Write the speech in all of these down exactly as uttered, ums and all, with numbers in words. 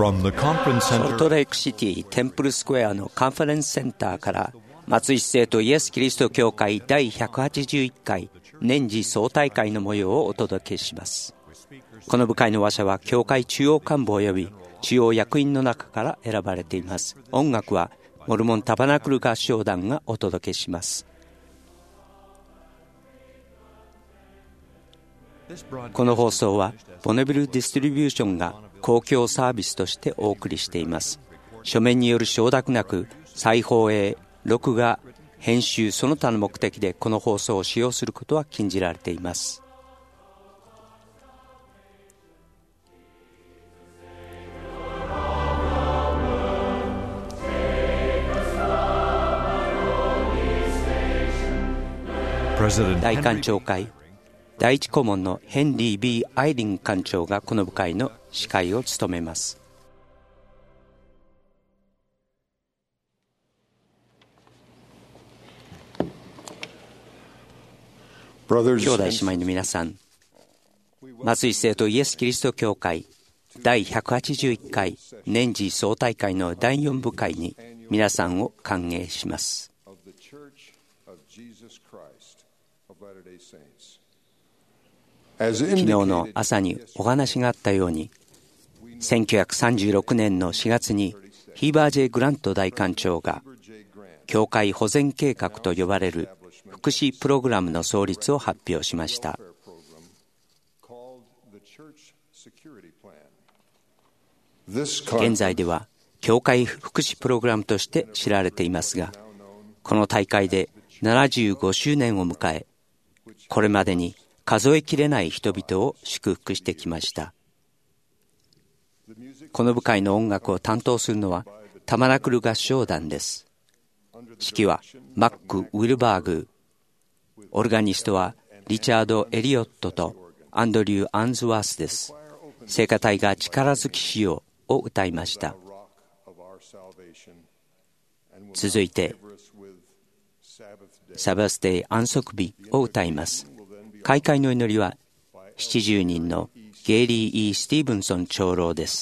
From the conference ソル center トレイクシティテンプルスクエアのカンファレンスセンターから松井市政とイエス・キリスト教会第ひゃくはちじゅういっかい年次総大会の模様をお届けします。この部会の話者は教会中央幹部及び中央役員の中から選ばれています。音楽はモルモンタバナクル合唱団がお届けします。この放送はボネビルディストリビューションが公共サービスとしてお送りしています。書面による承諾なく再放映、録画、編集その他の目的でこの放送を使用することは禁じられています。大館長会第一顧問のヘンリー・ B ・アイリン館長がこの部会の司会を務めます。兄弟姉妹の皆さん、松井市政とイエス・キリスト教会第ひゃくはちじゅういっかい年次総大会のだいよん部会に皆さんを歓迎します。昨日の朝にお話があったように、せんきゅうひゃくさんじゅうろくねんのしがつにヒーバー・ジェイ・グラント大館長が教会保全計画と呼ばれる福祉プログラムの創立を発表しました。現在では教会福祉プログラムとして知られていますが、この大会でななじゅうごしゅうねんを迎え、これまでに数えきれない人々を祝福してきました。この部会の音楽を担当するのはタマナクル合唱団です。指揮はマック・ウィルバーグ、オルガニストはリチャード・エリオットとアンドリュー・アンズワースです。聖歌隊が力づきしようを歌いました。続いてサバスデー安息日を歌います。開会の祈りはななじゅうにんのゲイリー・E・スティーブンソン長老です。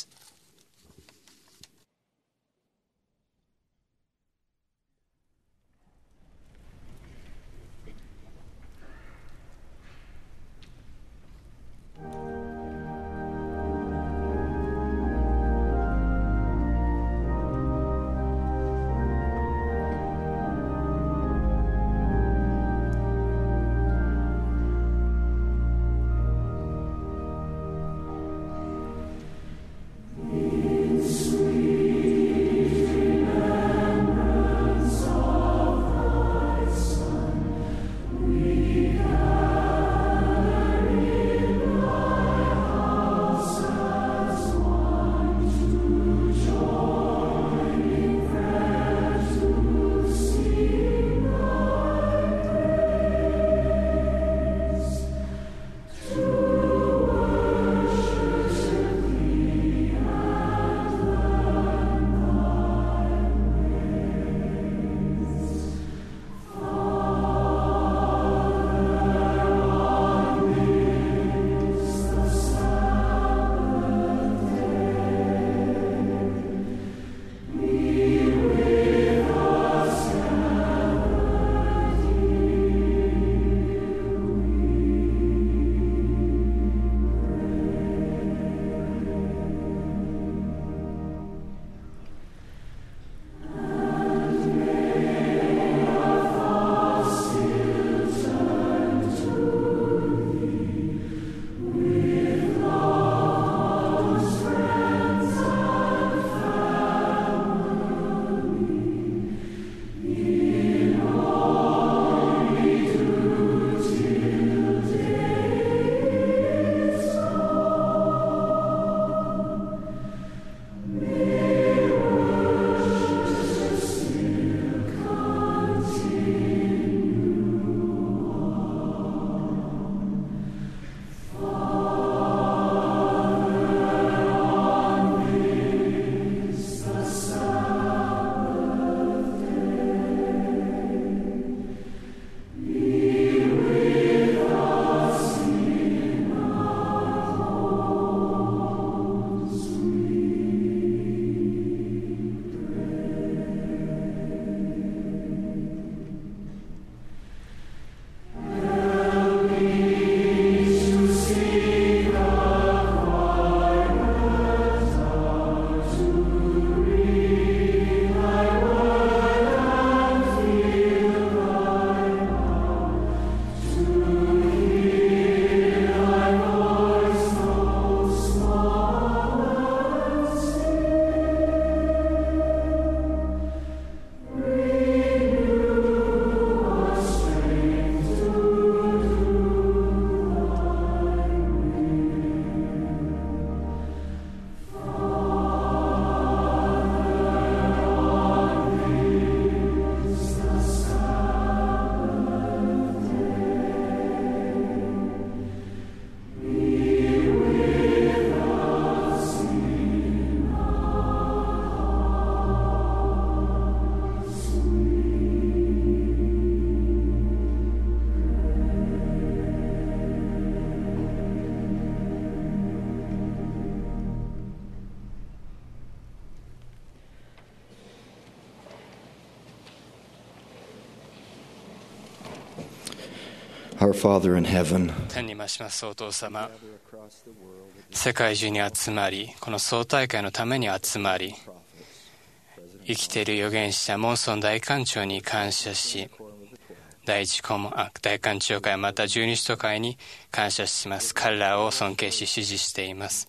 Our Father in heaven, 天に増しますお父様、世界中に集まり、この総大会のために集まり、生きている預言者モンソン大官長に感謝し、第一顧問あ大官長会また十二使徒会に感謝します。彼らを尊敬し支持しています。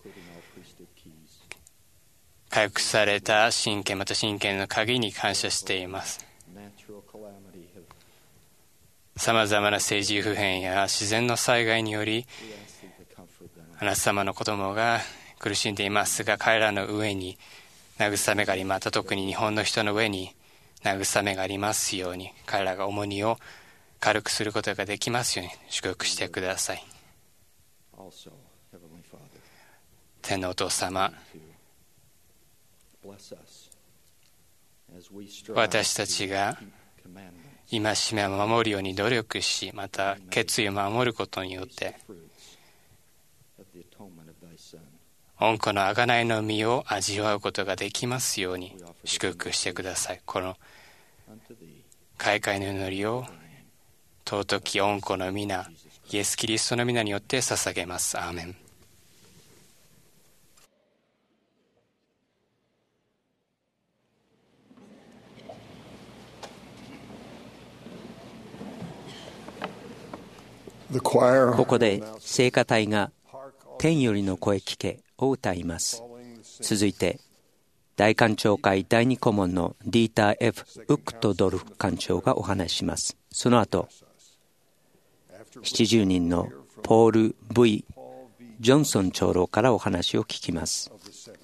回復された神権また神権の鍵に感謝しています。さまざまな政治不変や自然の災害によりあなた様の子供が苦しんでいますが、彼らの上に慰めがあり、また特に日本の人の上に慰めがありますように、彼らが重荷を軽くすることができますように祝福してください。天のお父様、私たちが戒めを守るように努力し、また決意を守ることによって御子の贖いの実を味わうことができますように祝福してください。この開会の祈りを尊き御子の皆イエス・キリストの皆によって捧げます。アーメン。 ここで聖歌隊が天よりの声聞けを歌います。続いて大官長会第二顧問のディーター・ F ・ウックトドルフ官長がお話しします。その後ななじゅうにんのポール・ V ・ジョンソン長老からお話を聞きます。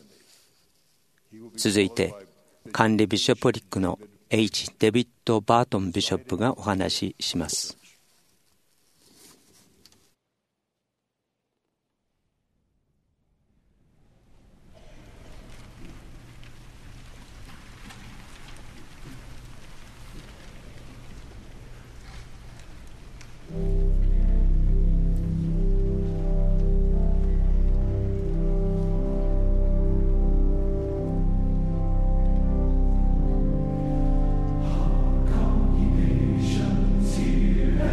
続いて管理ビショプリックの H ・デビッド・バートンビショップがお話しします。 Here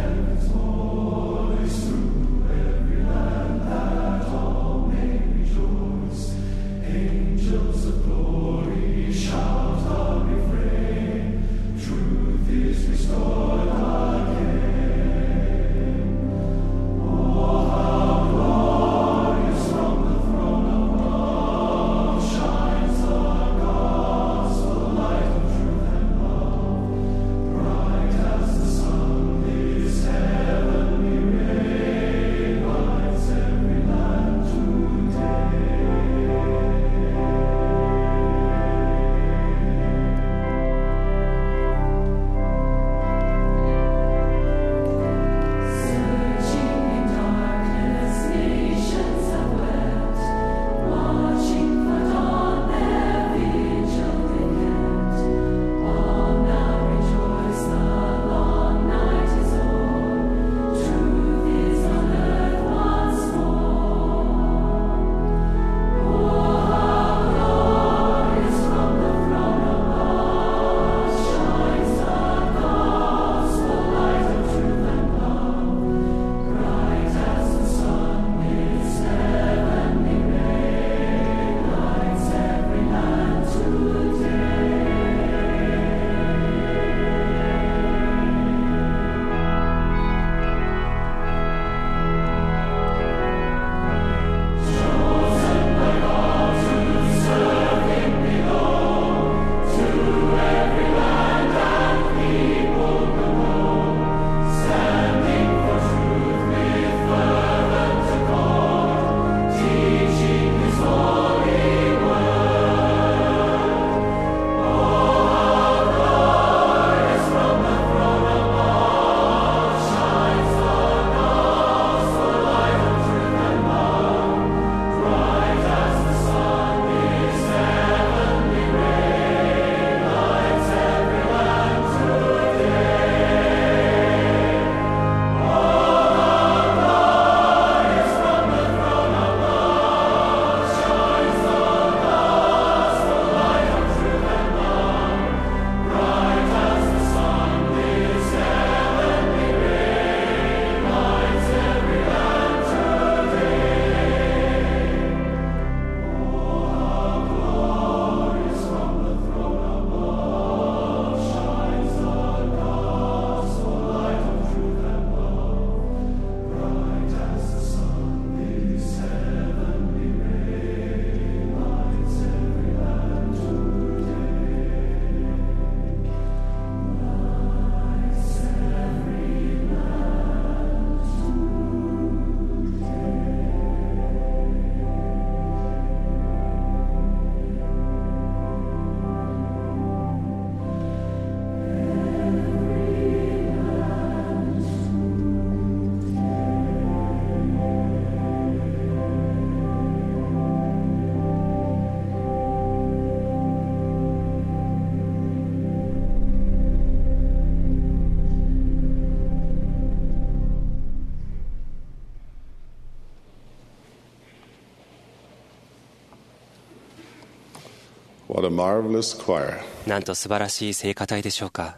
What a marvelous choir. なんと素晴らしい聖歌隊でしょうか。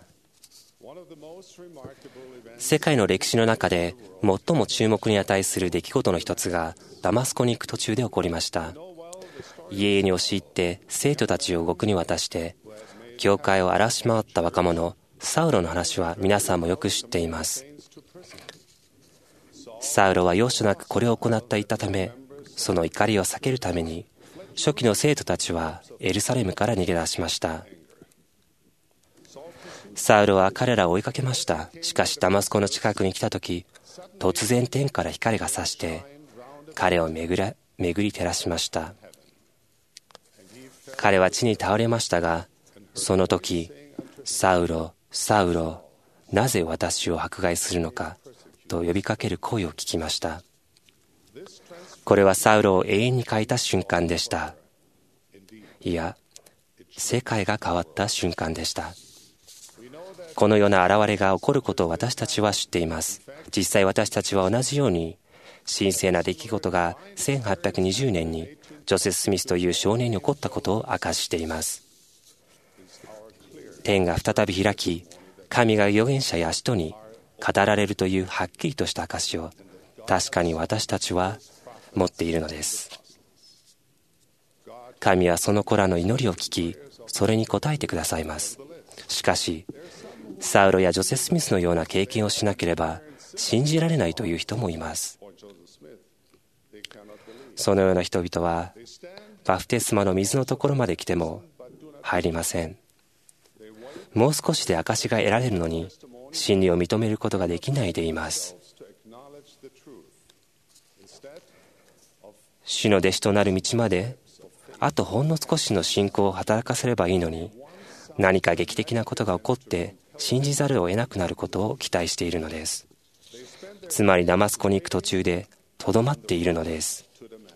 世界の歴史の中で最も注目に値する出来事の一つがダマスコに行く途中で起こりました。家々に押し入って生徒たちを獄に渡して教会を荒らし回った若者サウロの話は皆さんもよく知っています。サウロは容赦なくこれを行っていたため、その怒りを避けるために初期の生徒たちはエルサレムから逃げ出しました。サウロは彼らを追いかけました。しかしダマスコの近くに来た時、突然天から光が差して彼を巡ら巡り照らしました。彼は地に倒れましたが、その時、サウロ、サウロ、なぜ私を迫害するのかと呼びかける声を聞きました。これはサウロを永遠に変えた瞬間でした。いや、世界が変わった瞬間でした。このような現れが起こることを私たちは知っています。実際私たちは同じように神聖な出来事がせんはっぴゃくにじゅうねんにジョセフ・スミスという少年に起こったことを明かしています。天が再び開き、神が預言者や使徒に語られるというはっきりとした証を確かに私たちは持っているのです。神はその子らの祈りを聞き、それに応えてくださいます。しかしサウロやジョセフ・スミスのような経験をしなければ信じられないという人もいます。そのような人々はバプテスマの水のところまで来ても入りません。もう少しで証が得られるのに真理を認めることができないでいます。主の弟子となる道まであとほんの少しの信仰を働かせればいいのに、何か劇的なことが起こって信じざるを得なくなることを期待しているのです。つまりダマスコに行く途中でとどまっているのです。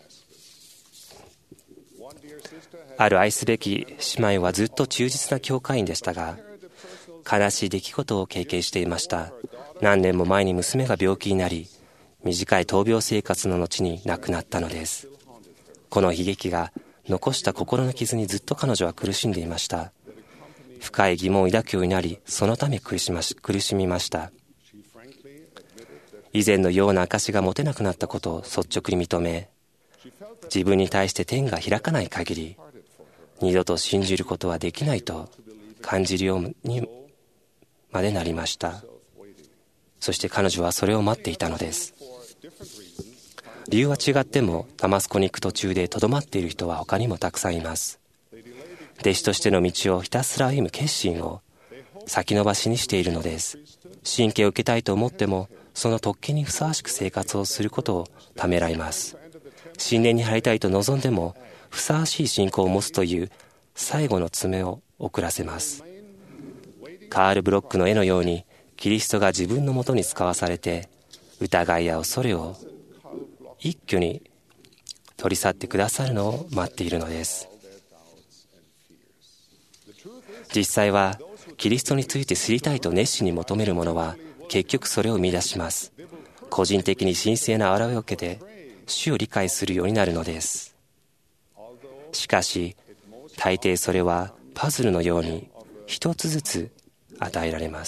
ある愛すべき姉妹はずっと忠実な教会員でしたが、悲しい出来事を経験していました。何年も前に娘が病気になり、短い闘病生活の後に亡くなったのです。この悲劇が残した心の傷にずっと彼女は苦しんでいました。深い疑問を抱くようになり、そのため苦しまし、苦しみました。以前のような証が持てなくなったことを率直に認め、自分に対して天が開かない限り二度と信じることはできないと感じるようにまでなりました。そして彼女はそれを待っていたのです。理由は違ってもダマスコに行く途中でとどまっている人は他にもたくさんいます。弟子としての道をひたすら歩む決心を先延ばしにしているのです。神経を受けたいと思ってもその特権にふさわしく生活をすることをためらいます。信念に入りたいと望んでもふさわしい信仰を持つという最後の詰めを遅らせます。カール・ブロックの絵のようにキリストが自分のもとに使わされて疑いや恐れを一挙に取り去ってくださるのを待っているのです。実際はキリストについて知りたいと熱心に求める者は結局それを生み出します。個人的に神聖な現れを受けて主を理解するようになるのです。しかし大抵それはパズルのように一つずつ与えられます。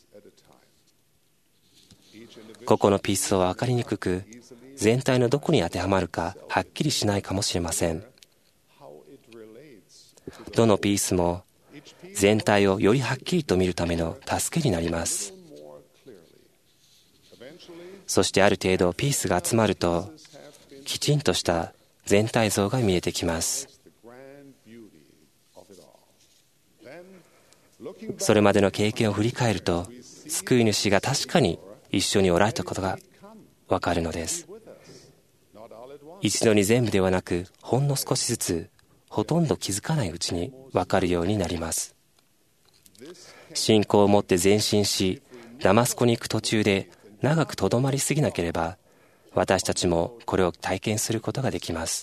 個々のピースは分かりにくく、全体のどこに当てはまるかはっきりしないかもしれません。どのピースも全体をよりはっきりと見るための助けになります。そしてある程度ピースが集まるときちんとした全体像が見えてきます。それまでの経験を振り返ると救い主が確かに一緒におられたことがわかるのです。一度に全部ではなくほんの少しずつほとんど気づかないうちにわかるようになります。信仰を持って前進しダマスコに行く途中で長くとどまりすぎなければ私たちもこれを体験することができます。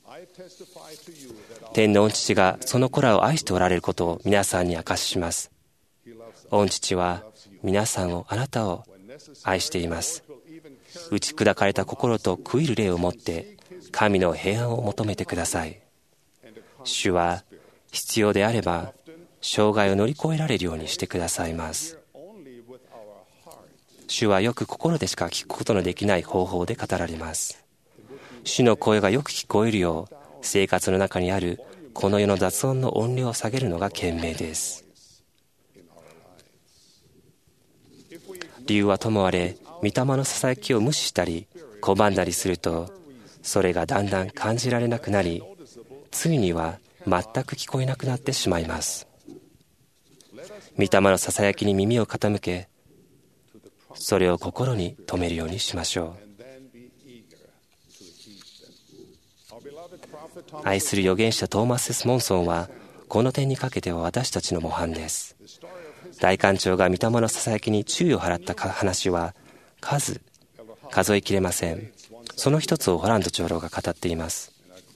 天の御父がその子らを愛しておられることを皆さんに証しします。御父は皆さんをあなたを愛しています。打ち砕かれた心と悔いる霊を持って神の平安を求めてください。主は必要であれば障害を乗り越えられるようにしてくださいます。主はよく心でしか聞くことのできない方法で語られます。主の声がよく聞こえるよう、生活の中にあるこの世の雑音の音量を下げるのが賢明です。理由はともあれ、御霊のささやきを無視したり拒んだりすると、それがだんだん感じられなくなり、ついには全く聞こえなくなってしまいます。御霊のささやきに耳を傾け、それを心に留めるようにしましょう。愛する預言者トーマス・スモンソンはこの点にかけては私たちの模範です。大官長が御霊のささやきに注意を払った話は数数えきれません。その一つをホランド長老が語っています。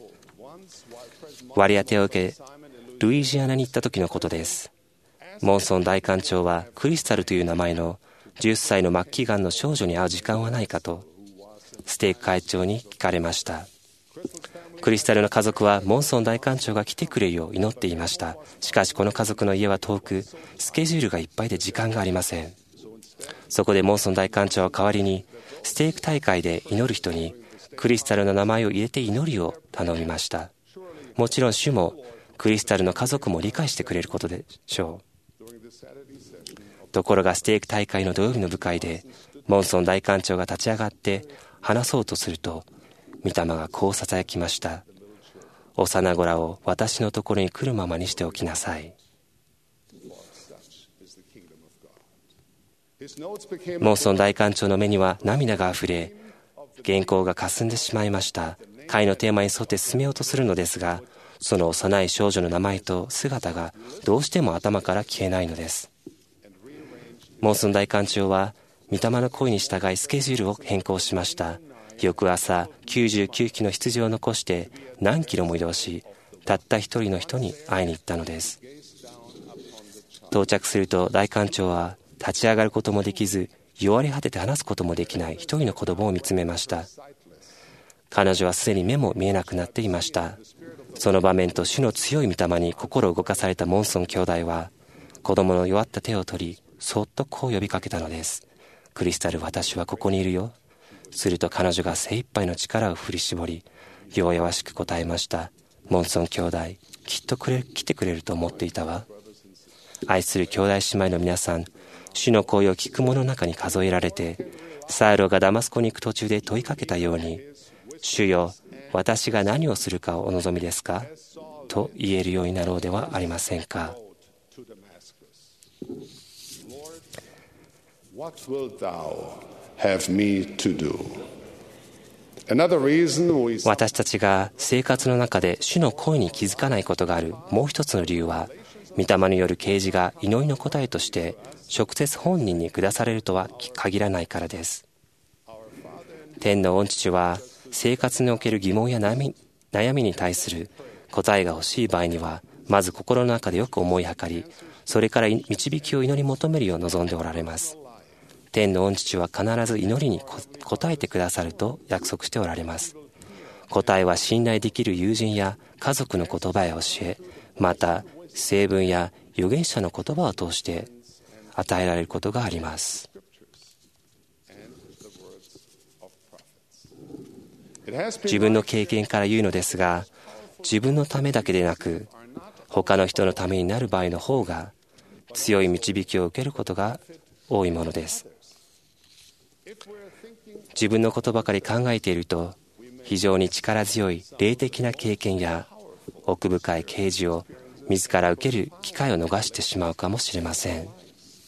割り当てを受けルイジアナに行った時のことです。モンソン大官長はクリスタルという名前のじゅっさいの末期がんの少女に会う時間はないかとステーク会長に聞かれました。クリスタルの家族はモンソン大官長が来てくれるよう祈っていました。しかしこの家族の家は遠く、スケジュールがいっぱいで時間がありません。そこでモンソン大官長は代わりにステーク大会で祈る人にクリスタルの名前を入れて祈りを頼みました。もちろん主もクリスタルの家族も理解してくれることでしょう。ところがステーク大会の土曜日の部会でモンソン大官長が立ち上がって話そうとすると、御霊がこうささやきました。幼子らを私のところに来るままにしておきなさい。モンソン大官長の目には涙があふれ、原稿がかすんでしまいました。会のテーマに沿って進めようとするのですが、その幼い少女の名前と姿がどうしても頭から消えないのです。モンソン大官長は御霊の声に従いスケジュールを変更しました。翌朝きゅうじゅうきゅうきの羊を残して何キロも移動し、たった一人の人に会いに行ったのです。到着すると大官長は立ち上がることもできず、弱り果てて話すこともできない一人の子供を見つめました。彼女はすでに目も見えなくなっていました。その場面と主の強い御霊に心を動かされたモンソン兄弟は、子供の弱った手を取り、そっとこう呼びかけたのです。クリスタル、私はここにいるよ。すると彼女が精一杯の力を振り絞り、弱々しく答えました。モンソン兄弟、きっとくれ来てくれると思っていたわ。愛する兄弟姉妹の皆さん、主の声を聞く者の中に数えられて、サウロがダマスコに行く途中で問いかけたように、主よ、私が何をするかをお望みですかと言えるようになろうではありませんか。 What wilt thou have me to do? Another reason we... 私たちが生活の中で主の声に気づかないことがあるもう一つの理由は、御霊による啓示が祈りの答えとして直接本人に下されるとは限らないからです。天の御父は生活における疑問や悩み、悩みに対する答えが欲しい場合には、まず心の中でよく思いはかり、それから導きを祈り求めるよう望んでおられます。天の御父は必ず祈りに答えてくださると約束しておられます。答えは信頼できる友人や家族の言葉や教え、また聖文や預言者の言葉を通して与えられることがあります。自分の経験から言うのですが、自分のためだけでなく他の人のためになる場合の方が強い導きを受けることが多いものです。自分のことばかり考えていると、非常に力強い霊的な経験や奥深い啓示を自ら受ける機会を逃してしまうかもしれません。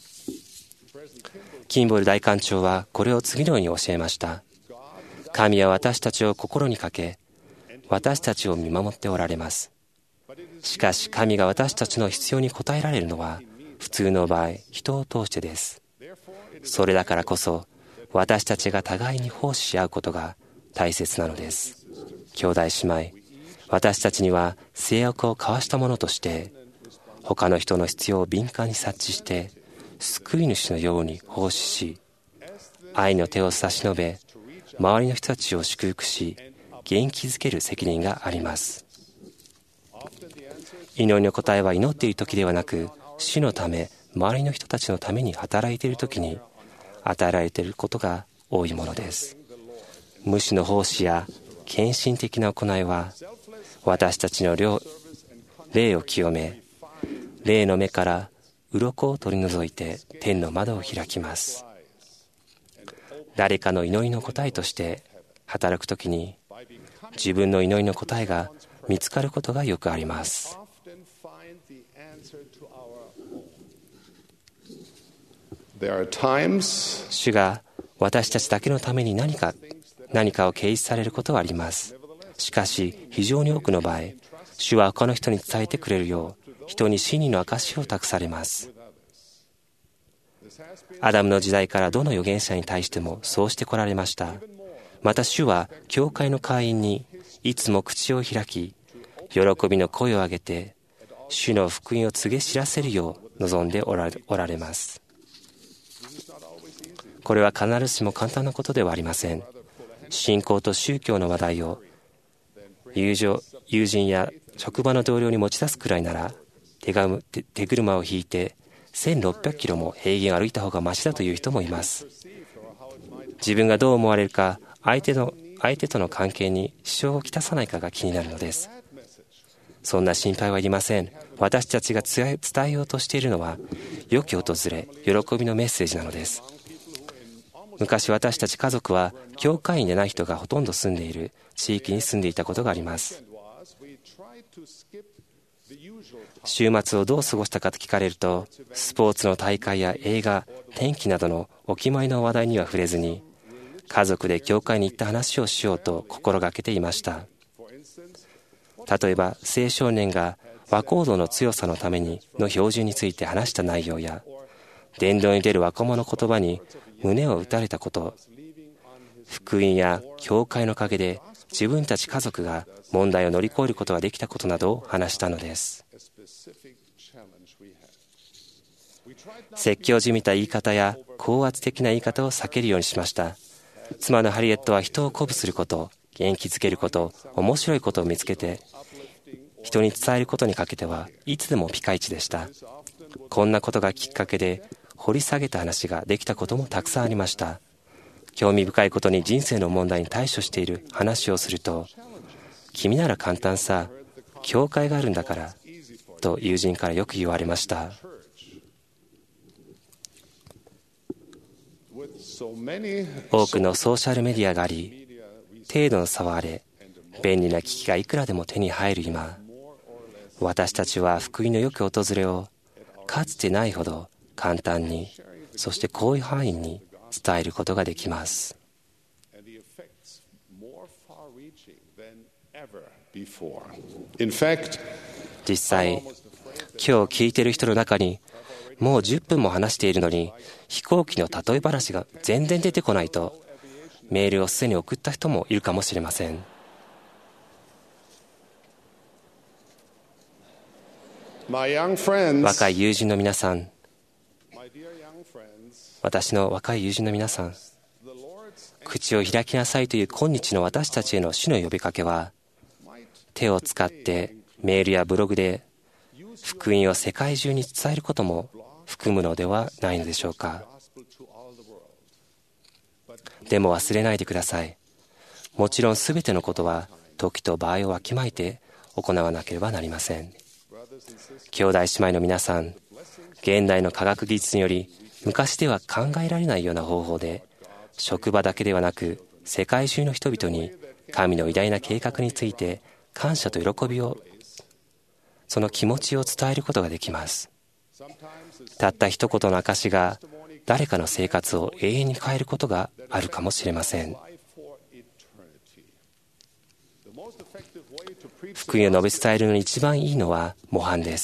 キンボル大官長はこれを次のように教えました。神は私たちを心にかけ、私たちを見守っておられます。しかし神が私たちの必要に応えられるのは普通の場合、人を通してです。それだからこそ私たちが互いに奉仕し合うことが大切なのです。兄弟姉妹、私たちには制約を交わしたものとして他の人の必要を敏感に察知して救い主のように奉仕し、愛の手を差し伸べ周りの人たちを祝福し元気づける責任があります。 祈りの答えは祈っている時ではなく、主のため、周りの人たちのために働いている時に与えられていることが多いものです。無私の奉仕や献身的な行いは、私たちの霊を清め、霊の目から鱗を取り除いて天の窓を開きます。誰かの祈りの答えとして働くときに、自分の祈りの答えが見つかることがよくあります。主が私たちだけのために何か何かを掲示されることはあります。しかし非常に多くの場合、主は他の人に伝えてくれるよう人に真理の証しを託されます。アダムの時代からどの預言者に対してもそうしてこられました。また主は教会の会員にいつも口を開き、喜びの声を上げて主の福音を告げ知らせるよう望んでおられ、おられます。これは必ずしも簡単なことではありません。信仰と宗教の話題を友情、友人や職場の同僚に持ち出すくらいなら、手が手、手車を引いてせんろっぴゃくキロも平原を歩いた方がマシだという人もいます。自分がどう思われるか、相手の相手との関係に支障をきたさないかが気になるのです。そんな心配はいりません。私たちが伝えようとしているのは、良き訪れ、喜びのメッセージなのです。昔私たち家族は、教会員でない人がほとんど住んでいる地域に住んでいたことがあります。週末をどう過ごしたかと聞かれると、スポーツの大会や映画、天気などのお決まりの話題には触れずに、家族で教会に行った話をしようと心がけていました。例えば青少年が和光度の強さのためにの標準について話した内容や、伝道に出る若者の言葉に胸を打たれたこと、福音や教会のおかげで自分たち家族が問題を乗り越えることができたことなどを話したのです。説教じみた言い方や高圧的な言い方を避けるようにしました。妻のハリエットは人を鼓舞すること、元気づけること、面白いことを見つけて人に伝えることにかけてはいつでもピカイチでした。こんなことがきっかけで掘り下げた話ができたこともたくさんありました。興味深いことに人生の問題に対処している話をすると、君なら簡単さ、教会があるんだからと友人からよく言われました。多くのソーシャルメディアがあり、程度の差はあれ、便利な機器がいくらでも手に入る今、私たちは福音の良き訪れをかつてないほど簡単に、そして広範囲に伝えることができます。実際、今日聞いている人の中に、もうじゅっぷんも話しているのに飛行機の例え話が全然出てこないとメールをすでに送った人もいるかもしれません。若い友人の皆さん、私の若い友人の皆さん、口を開きなさいという今日の私たちへの主の呼びかけは、手を使ってメールやブログで福音を世界中に伝えることも含むのではないのでしょうか。でも忘れないでください。もちろんすべてのことは時と場合をわきまえて行わなければなりません。兄弟姉妹の皆さん、現代の科学技術により昔では考えられないような方法で、職場だけではなく世界中の人々に神の偉大な計画について感謝と喜びを、その気持ちを伝えることができます。たった一言の証が誰かの生活を永遠に変えることがあるかもしれません。福音を述べ伝えるのに一番いいのは模範です。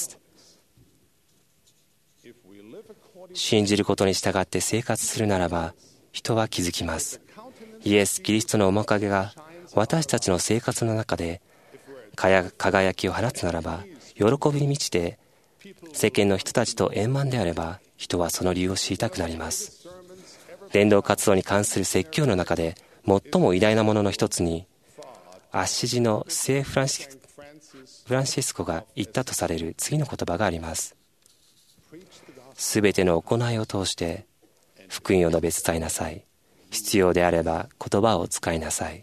信じることに従って生活するならば、人は気づきます。イエス・キリストの面影が私たちの生活の中で輝きを放つならば、喜びに満ちて世間の人たちと円満であれば、人はその理由を知りたくなります。伝道活動に関する説教の中で最も偉大なものの一つに、アッシジの聖フランシフランシスコが言ったとされる次の言葉があります。すべての行いを通して福音を述べ伝えなさい。必要であれば言葉を使いなさい。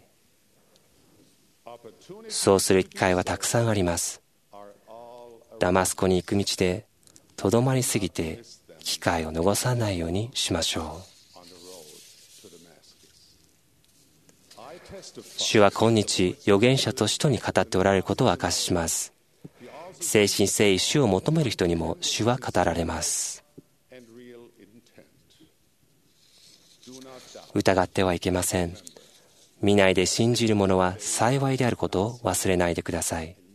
そうする機会はたくさんあります。ダマスコに行く道でとどまりすぎて機会を逃さないようにしましょう。主は今日預言者と使徒に語っておられることを明かしします。誠心誠意主を求める人にも主は語られます。疑ってはいけません。見ないで信じる者は幸いであることを忘れないでください。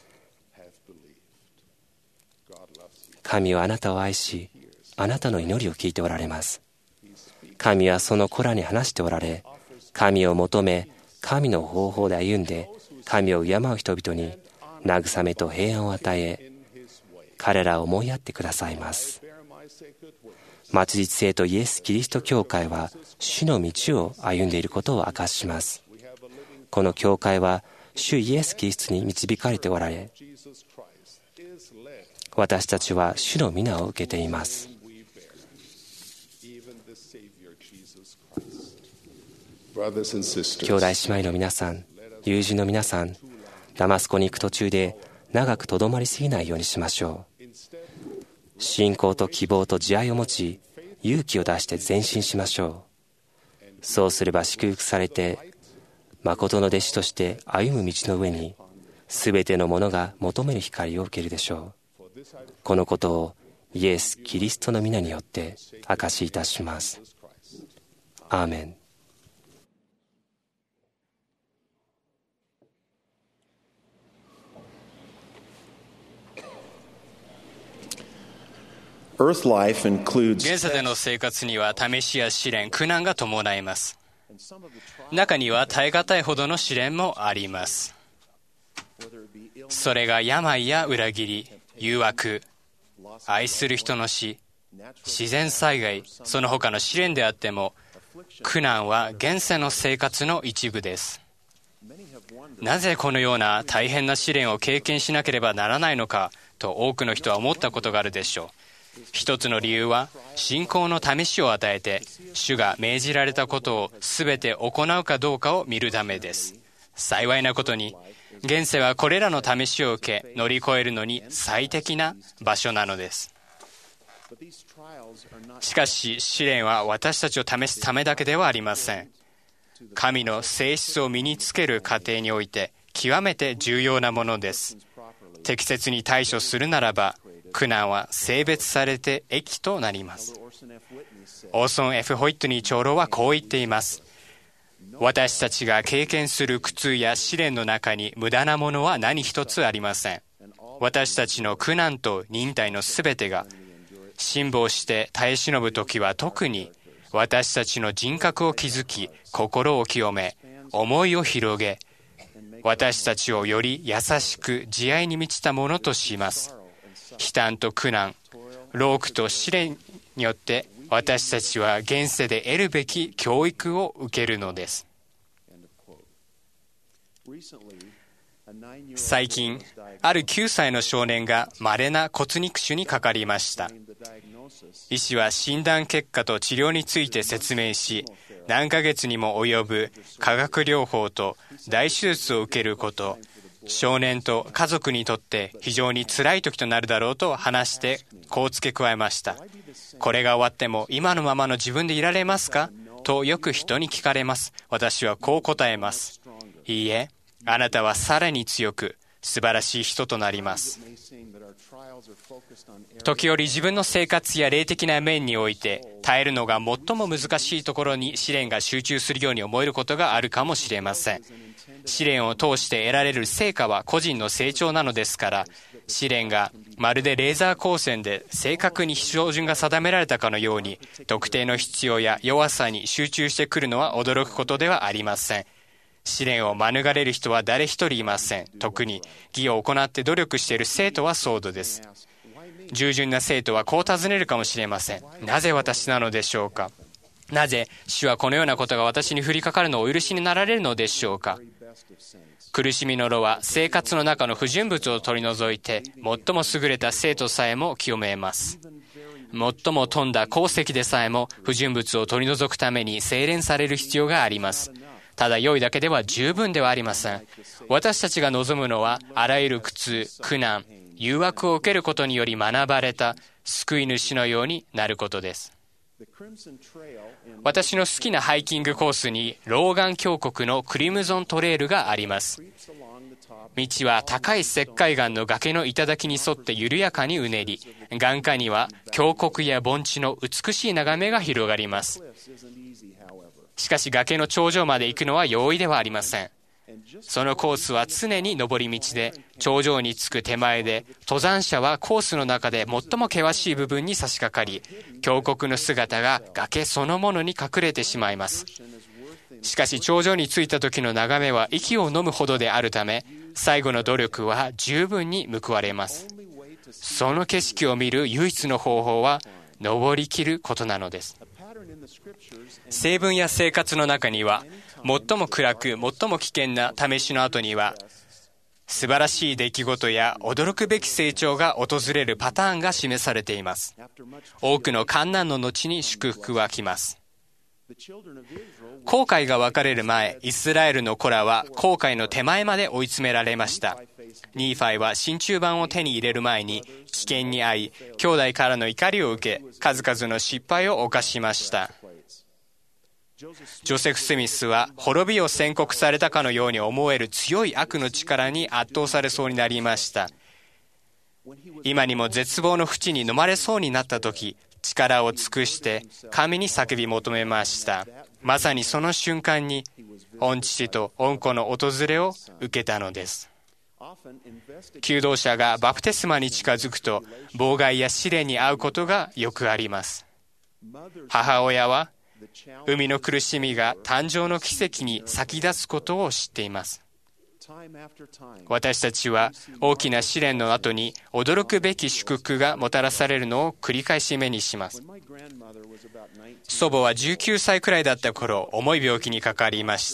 神はあなたを愛し、あなたの祈りを聞いておられます。神はその子らに話しておられ、神を求め、神の方法で歩んで、神を敬う人々に慰めと平安を与え、彼らを思いやってくださいます。末日性とイエス・キリスト教会は主の道を歩んでいることを明かします。この教会は主イエス・キリストに導かれておられ、私たちは主の皆を受けています。兄弟姉妹の皆さん、友人の皆さん、ダマスコに行く途中で長くとどまりすぎないようにしましょう。信仰と希望と慈愛を持ち、勇気を出して前進しましょう。そうすれば祝福されて、誠の弟子として歩む道の上に、すべてのものが求める光を受けるでしょう。このことをイエス・キリストの皆によって証しいたします。アーメン。 現世での生活には試しや試練、苦難が伴います。中には耐え難いほどの試練もあります。それが病や裏切り、誘惑、愛する人の死、自然災害、その他の試練であっても、苦難は現世の生活の一部です。なぜこのような大変な試練を経験しなければならないのかと多くの人は思ったことがあるでしょう。一つの理由は信仰の試しを与えて主が命じられたことを全て行うかどうかを見るためです。幸いなことに現世はこれらの試しを受け乗り越えるのに最適な場所なのです。しかし試練は私たちを試すためだけではありません。神の性質を身につける過程において極めて重要なものです。適切に対処するならば苦難は性別されて益となります。オーソン・ F ・ホイットニー長老はこう言っています。私たちが経験する苦痛や試練の中に無駄なものは何一つありません。私たちの苦難と忍耐のすべてが辛抱して耐え忍ぶときは特に私たちの人格を築き、心を清め、思いを広げ、私たちをより優しく慈愛に満ちたものとします。悲嘆と苦難、労苦と試練によって私たちは現世で得るべき教育を受けるのです。最近、あるきゅうさいの少年が稀な骨肉腫にかかりました。医師は診断結果と治療について説明し、何ヶ月にも及ぶ化学療法と大手術を受けること、少年と家族にとって非常に辛い時となるだろうと話してこう付け加えました。これが終わっても今のままの自分でいられますかとよく人に聞かれます。私はこう答えます。いいえ、あなたはさらに強く素晴らしい人となります。時折自分の生活や霊的な面において耐えるのが最も難しいところに試練が集中するように思えることがあるかもしれません。試練を通して得られる成果は個人の成長なのですから、試練がまるでレーザー光線で正確に標準が定められたかのように特定の必要や弱さに集中してくるのは驚くことではありません。試練を免れる人は誰一人いません。特に義を行って努力している生徒はそうです。従順な生徒はこう尋ねるかもしれません。なぜ私なのでしょうか。なぜ主はこのようなことが私に降りかかるのをお許しになられるのでしょうか。 苦しみの炉は生活の中の不純物を取り除いて、最も優れた生徒さえも清めます。最も富んだ鉱石でさえも不純物を取り除くために精錬される必要があります。ただ良いだけでは十分ではありません。私たちが望むのは、あらゆる苦痛、苦難、誘惑を受けることにより学ばれた救い主のようになることです。私の好きなハイキングコースにローガン峡谷のクリムゾントレイルがあります。道は高い石灰岩の崖の頂に沿って緩やかにうねり、眼下には峡谷や盆地の美しい眺めが広がります。しかし崖の頂上まで行くのは容易ではありません。そのコースは常に上り道で、頂上に着く手前で登山者はコースの中で最も険しい部分に差し掛かり、峡谷の姿が崖そのものに隠れてしまいます。しかし頂上に着いた時の眺めは息を飲むほどであるため、最後の努力は十分に報われます。その景色を見る唯一の方法は登りきることなのです。聖文や生活の中には、最も暗く最も危険な試しの後には、素晴らしい出来事や驚くべき成長が訪れるパターンが示されています。多くの患難の後に祝福は来ます。航海が分かれる前、イスラエルの子らは航海の手前まで追い詰められました。ニーファイは真鍮板を手に入れる前に危険に遭い、兄弟からの怒りを受け、数々の失敗を犯しました。ジョセフ・スミスは滅びを宣告されたかのように思える強い悪の力に圧倒されそうになりました。今にも絶望の淵に飲まれそうになった時、力を尽くして神に叫び求めました。まさにその瞬間に御父と御子の訪れを受けたのです。求道者がバプテスマに近づくと、妨害や試練に遭うことがよくあります。母親は生みの苦しみが誕生の奇跡に先立つことを知っています。私たちは大きな試練の後に驚くべき祝福がもたらされるのを繰り返し目にします。祖母はじゅうきゅうさいくらいだった頃、重い病気にかかりました。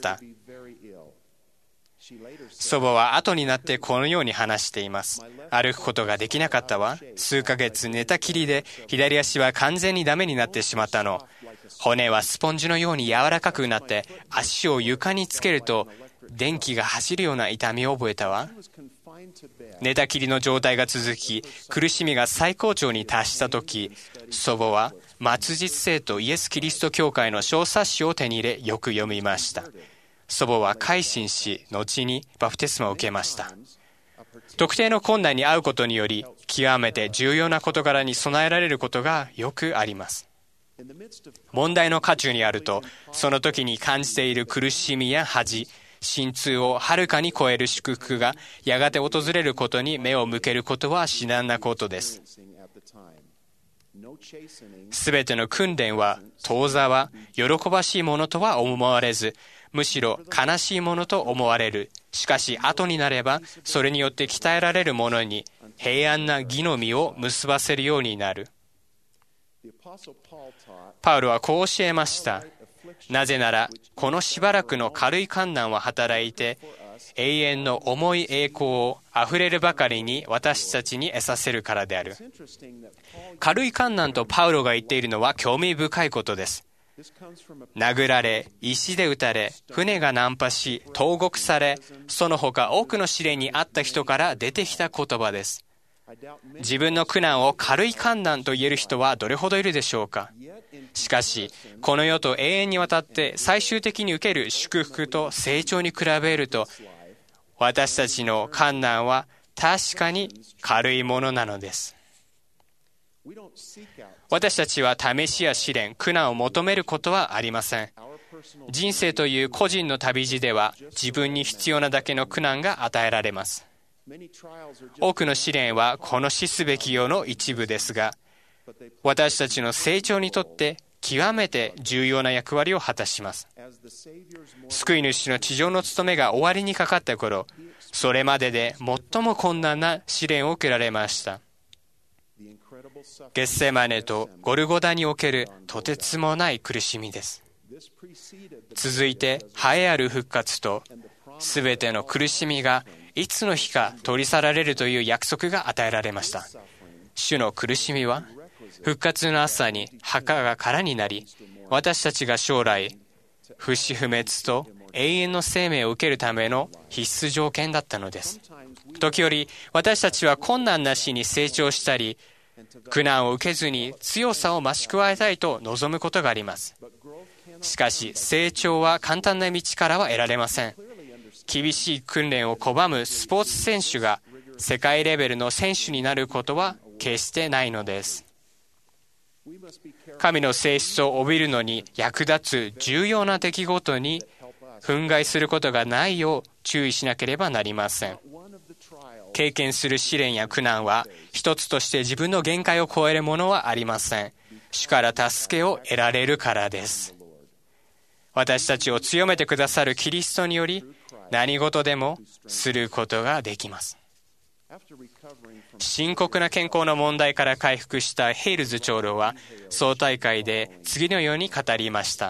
祖母は後になってこのように話しています。歩くことができなかったわ。数ヶ月寝たきりで左足は完全にダメになってしまったの。骨はスポンジのように柔らかくなって、足を床につけると電気が走るような痛みを覚えたわ。寝たきりの状態が続き、苦しみが最高潮に達した時、祖母は末日聖とイエス・キリスト教会の小冊子を手に入れ、よく読みました。祖母は改心し、後にバプテスマを受けました。特定の困難に遭うことにより、極めて重要な事柄に備えられることがよくあります。問題の渦中にあると、その時に感じている苦しみや恥、心痛をはるかに超える祝福がやがて訪れることに目を向けることは至難なことです。すべての訓練は、当座は喜ばしいものとは思われず、むしろ悲しいものと思われる。しかし後になれば、それによって鍛えられるものに平安な義の実を結ばせるようになる。パウロはこう教えました。なぜなら、このしばらくの軽い患難は働いて、永遠の重い栄光をあふれるばかりに私たちに得させるからである。軽い患難とパウロが言っているのは興味深いことです。殴られ、石で撃たれ、船が難破し、投獄され、その他多くの試練にあった人から出てきた言葉です。自分の苦難を軽い患難と言える人はどれほどいるでしょうか。しかし、この世と永遠にわたって最終的に受ける祝福と成長に比べると、私たちの患難は確かに軽いものなのです。私たちは試しや試練、苦難を求めることはありません。人生という個人の旅路では、自分に必要なだけの苦難が与えられます。多くの試練はこの死すべき世の一部ですが、私たちの成長にとって極めて重要な役割を果たします。救い主の地上の務めが終わりにかかった頃、それまでで最も困難な試練を受けられました。ゲッセマネとゴルゴダにおけるとてつもない苦しみです。続いて栄えある復活とすべての苦しみがいつの日か取り去られるという約束が与えられました。主の苦しみは復活の朝に墓が空になり、私たちが将来不死不滅と永遠の生命を受けるための必須条件だったのです。時折私たちは困難なしに成長したり、苦難を受けずに強さを増し加えたいと望むことがあります。しかし成長は簡単な道からは得られません。厳しい訓練を拒むスポーツ選手が世界レベルの選手になることは決してないのです。神の性質を帯びるのに役立つ重要な出来事に憤慨することがないよう注意しなければなりません。経験する試練や苦難は一つとして自分の限界を超えるものはありません。主から助けを得られるからです。私たちを強めてくださるキリストにより何事でもすることができます。深刻な健康の問題から回復したヘイルズ長老は総大会で次のように語りました。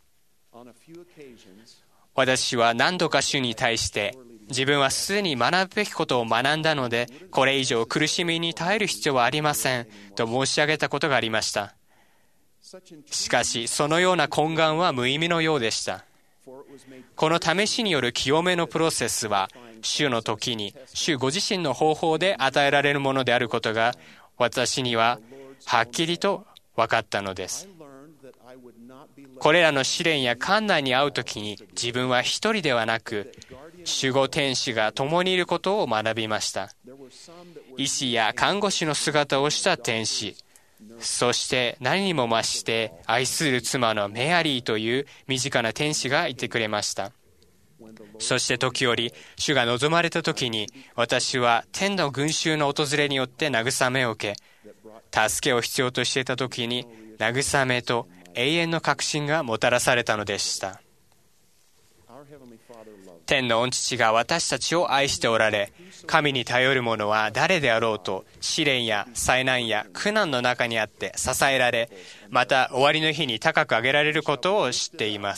私は何度か主に対して自分はすでに学ぶべきことを学んだのでこれ以上苦しみに耐える必要はありませんと申し上げたことがありました。しかしそのような懇願は無意味のようでした。この試しによる清めのプロセスは主の時に主ご自身の方法で与えられるものであることが私にははっきりと分かったのです。これらの試練や困難に遭う時に自分は一人ではなく守護天使が共にいることを学びました。医師や看護師の姿をした天使、そして何にも増して愛する妻のメアリーという身近な天使がいてくれました。そして時折主が望まれた時に私は天の群衆の訪れによって慰めを受け、助けを必要としていた時に慰めと永遠の確信がもたらされたのでした。天の御父が私たちを愛しておられ、神に頼る者は誰であろうと試練や災難や苦難の中にあって支えられ、また終わりの日に高く上げられることを知っています。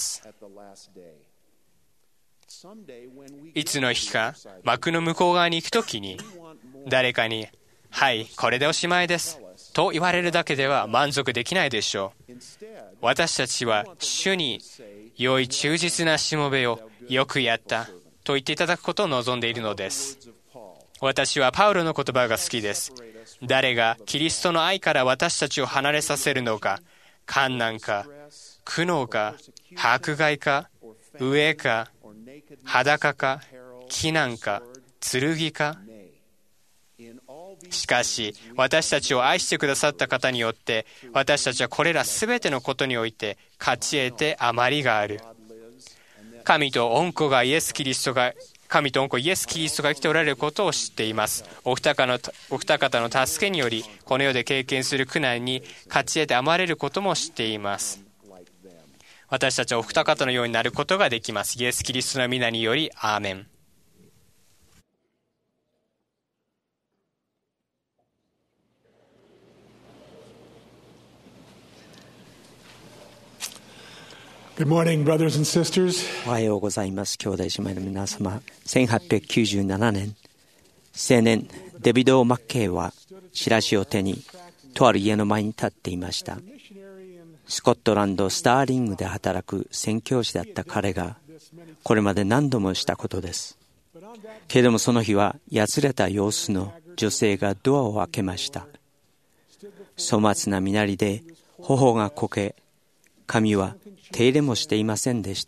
いつの日か幕の向こう側に行くときに誰かにはいこれでおしまいですと言われるだけでは満足できないでしょう。私たちは主に良い忠実なしもべよよくやったと言っていただくことを望んでいるのです。私はパウロの言葉が好きです。誰がキリストの愛から私たちを離れさせるのか、困難か苦悩か迫害か飢えか裸か危難か剣か。しかし私たちを愛してくださった方によって私たちはこれらすべてのことにおいて勝ち得て余りがある。神と御子がイエス・キリストが神と御子イエス・キリストが生きておられることを知っています。お二方の、お二方の助けによりこの世で経験する苦難に勝ち得て余れることも知っています。私たちはお二方のようになることができます。イエス・キリストの皆によりアーメン。 Good morning, brothers and sisters. おはようございます。兄弟姉妹の皆様。せんはっぴゃくきゅうじゅうななねん、青年デビド・マッケイはチラシを手にとある家の前に立っていました。スコットランド・スターリングで働く宣教師だった彼がこれまで何度もしたことです。けれどもその日はやつれた様子の女性がドアを開けました。粗末な身なりで頬がこけ、髪は手入れもしていませんでした。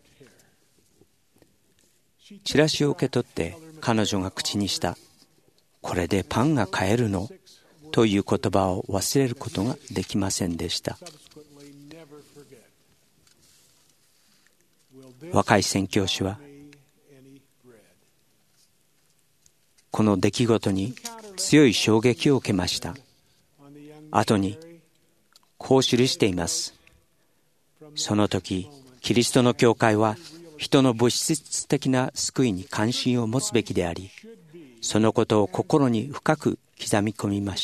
チラシを受け取って彼女が口にしたこれでパンが買えるのという言葉を忘れることができませんでした。若い宣教師はこの出来事に強い衝撃を受けました。後にこう記しています。その時キリストの教会は人の物質的な救いに関心を持つべきであり、そのことを心に深く刻み込みました。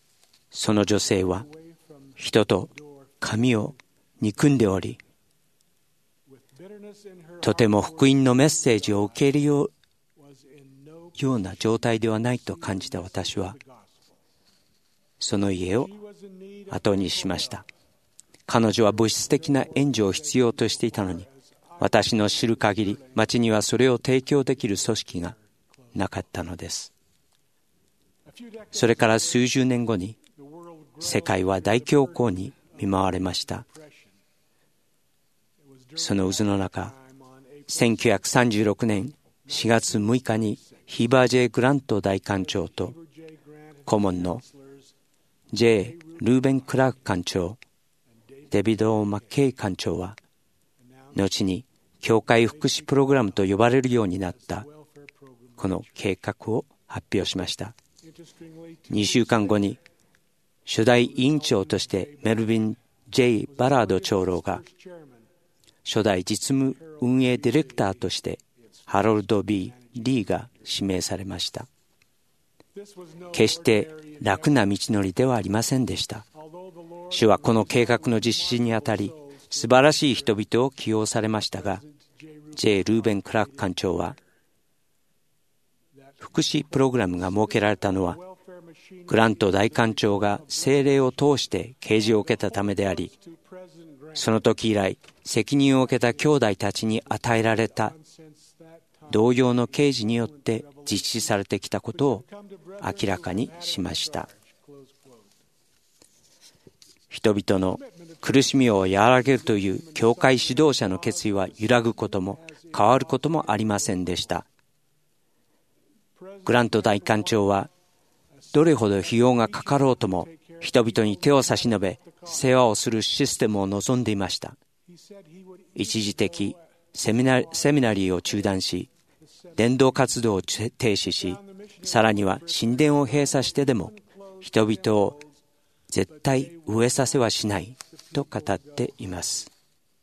その女性は人と神を憎んでおり、 とても福音のメッセージを受け入れようような状態ではないと感じた私は、その家を後にしました。彼女は物質的な援助を必要としていたのに、私の知る限り、町にはそれを提供できる組織がなかったのです。それから数十年後に、世界は大恐慌に見舞われました。その渦の中、せんきゅうひゃくさんじゅうろくねんしがつむいかにヒーバー・ジェイ・グラント大官長と顧問の J. ルーベン・クラーク官長、デビッド・マッケイ官長は、後に教会福祉プログラムと呼ばれるようになったこの計画を発表しました。にしゅうかんごに初代委員長としてメルビン・ジェイ・バラード長老が、初代実務運営ディレクターとしてハロルド・ B ・リーが指名されました。決して楽な道のりではありませんでした。主はこの計画の実施にあたり、素晴らしい人々を起用されましたが、J. ルーベン・クラーク官長は、福祉プログラムが設けられたのは、グラント大官長が聖霊を通して啓示を受けたためであり、その時以来、責任を受けた兄弟たちに与えられた同様の啓示によって実施されてきたことを明らかにしました。人々の苦しみを和らげるという教会指導者の決意は揺らぐことも変わることもありませんでした。グラント大官長は、どれほど費用がかかろうとも人々に手を差し伸べ世話をするシステムを望んでいました。一時的セミナ、セミナリーを中断し、伝道活動を停止し、さらには神殿を閉鎖してでも人々を絶対飢えさせはしないと語っています。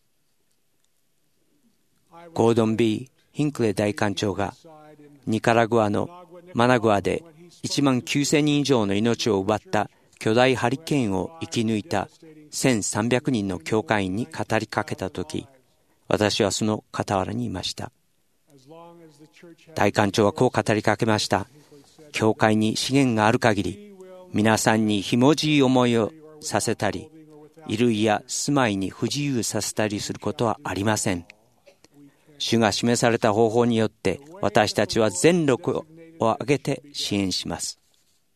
ゴードン・ B ・ヒンクレ大官長がニカラグアのマナグアでいちまんきゅうせんにん以上の命を奪った巨大ハリケーンを生き抜いたせんさんびゃくにんの教会員に語りかけたとき、私はその傍らにいました。大官長はこう語りかけました。教会に資源がある限り、皆さんにひもじい思いをさせたり、衣類や住まいに不自由させたりすることはありません。主が示された方法によって私たちは全力を挙げて支援します。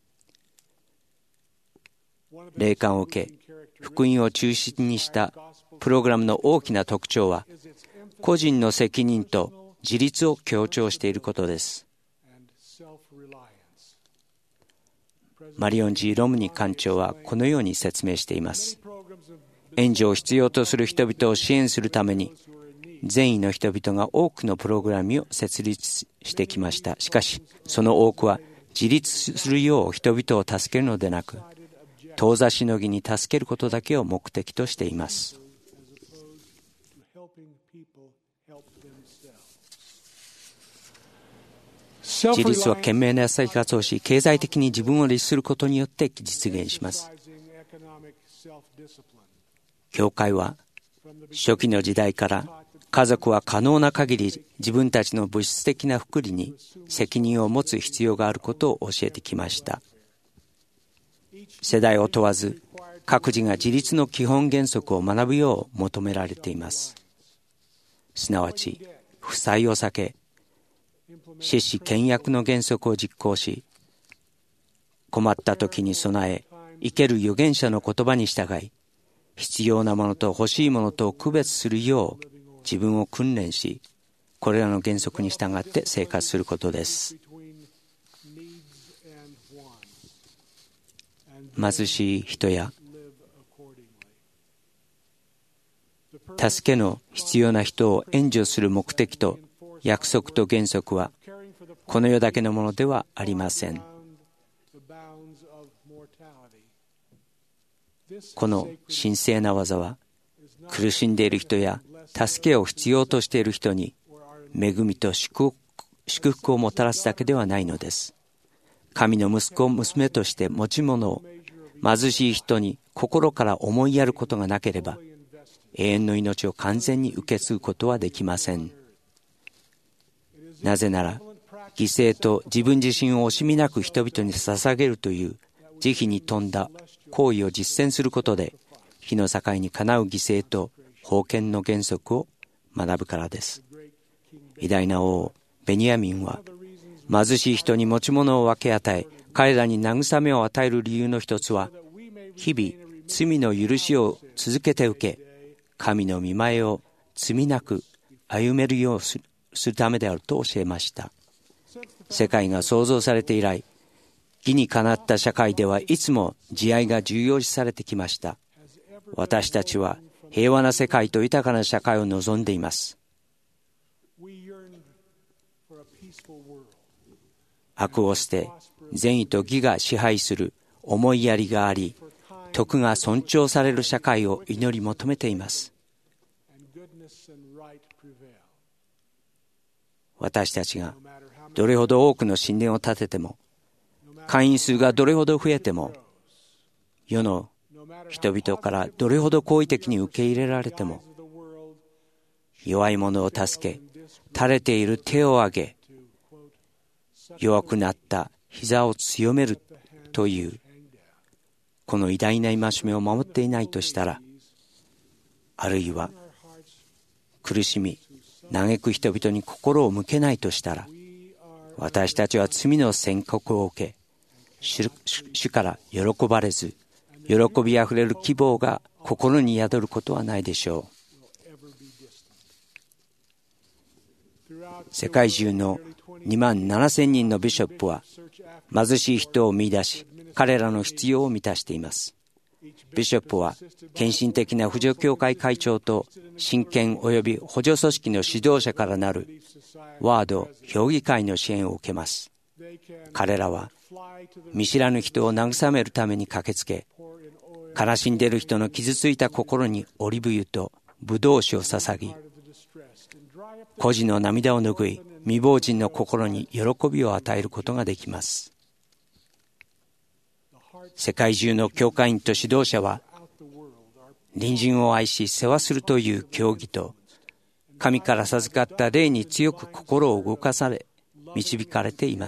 霊感を受け、福音を中心にしたプログラムの大きな特徴は、個人の責任と自立を強調していることです。マリオン・ジー・ロムニ館長はこのように説明しています。援助を必要とする人々を支援するために、善意の人々が多くのプログラムを設立してきました。しかし、その多くは自立するよう人々を助けるのでなく、当座しのぎに助けることだけを目的としています。自立は懸命な生活をし、経済的に自分を律することによって実現します。教会は初期の時代から家族は可能な限り自分たちの物質的な福利に責任を持つ必要があることを教えてきました。世代を問わず各自が自立の基本原則を学ぶよう求められています。すなわち負債を避け、私私倹約の原則を実行し、困った時に備え、生ける預言者の言葉に従い、必要なものと欲しいものとを区別するよう自分を訓練し、これらの原則に従って生活することです。貧しい人や助けの必要な人を援助する目的と約束と原則はこの世だけのものではありません。この神聖な技は苦しんでいる人や助けを必要としている人に恵みと祝福、祝福をもたらすだけではないのです。神の息子娘として持ち物を貧しい人に心から思いやることがなければ、 永遠の命を完全に受け継ぐことはできません。なぜなら、犠牲と自分自身を惜しみなく人々に捧げるという慈悲に富んだ行為を実践することで、日の境にかなう犠牲と奉献の原則を学ぶからです。偉大な王ベニヤミンは、貧しい人に持ち物を分け与え、彼らに慰めを与える理由の一つは、日々罪の許しを続けて受け、神の御前を罪なく歩めるようするためであると教えました。世界が創造されて以来、義にかなった社会ではいつも慈愛が重要視されてきました。私たちは平和な世界と豊かな社会を望んでいます。悪を捨て、善意と義が支配する思いやりがあり、徳が尊重される社会を祈り求めています。私たちがどれほど多くの神殿を建てても、会員数がどれほど増えても、世の人々からどれほど好意的に受け入れられても、弱い者を助け、垂れている手を挙げ、弱くなった膝を強めるというこの偉大な戒めを守っていないとしたら、あるいは苦しみ嘆く人々に心を向けないとしたら、私たちは罪の宣告を受け、主, 主から喜ばれず、喜びあふれる希望が心に宿ることはないでしょう。世界中のにまんななせんにんのビショップは貧しい人を見出し、彼らの必要を満たしています。ビショップは献身的な扶助協会会長と親権及び補助組織の指導者からなるワード評議会の支援を受けます。彼らは見知らぬ人を慰めるために駆けつけ、悲しんでいる人の傷ついた心にオリーブ油とブドウ酒を捧ぎ、孤児の涙を拭い、未亡人の心に喜びを与えることができます。世界中の教会員と指導者は、隣人を愛し世話するという教義と、神から授かった霊に強く心を動かされ、導かれています。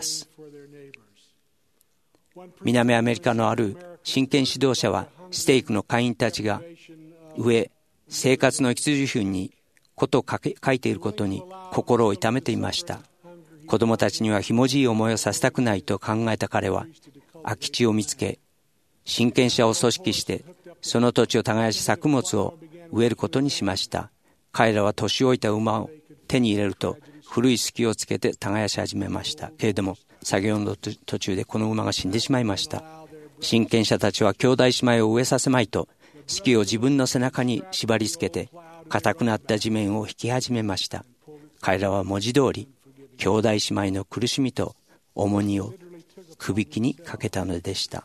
南アメリカのある親権指導者は、ステイクの会員たちが上、生活の必需品にことを書いていることに心を痛めていました。子供たちにはひもじい思いをさせたくないと考えた彼は、空き地を見つけ、親権者を組織して、その土地を耕し作物を植えることにしました。彼らは年老いた馬を手に入れると、古い隙をつけて耕し始めました。けれども、作業の途中でこの馬が死んでしまいました。親権者たちは兄弟姉妹を植えさせまいと、隙を自分の背中に縛り付けて、硬くなった地面を引き始めました。彼らは文字通り、兄弟姉妹の苦しみと重荷をくびきにかけたのでした。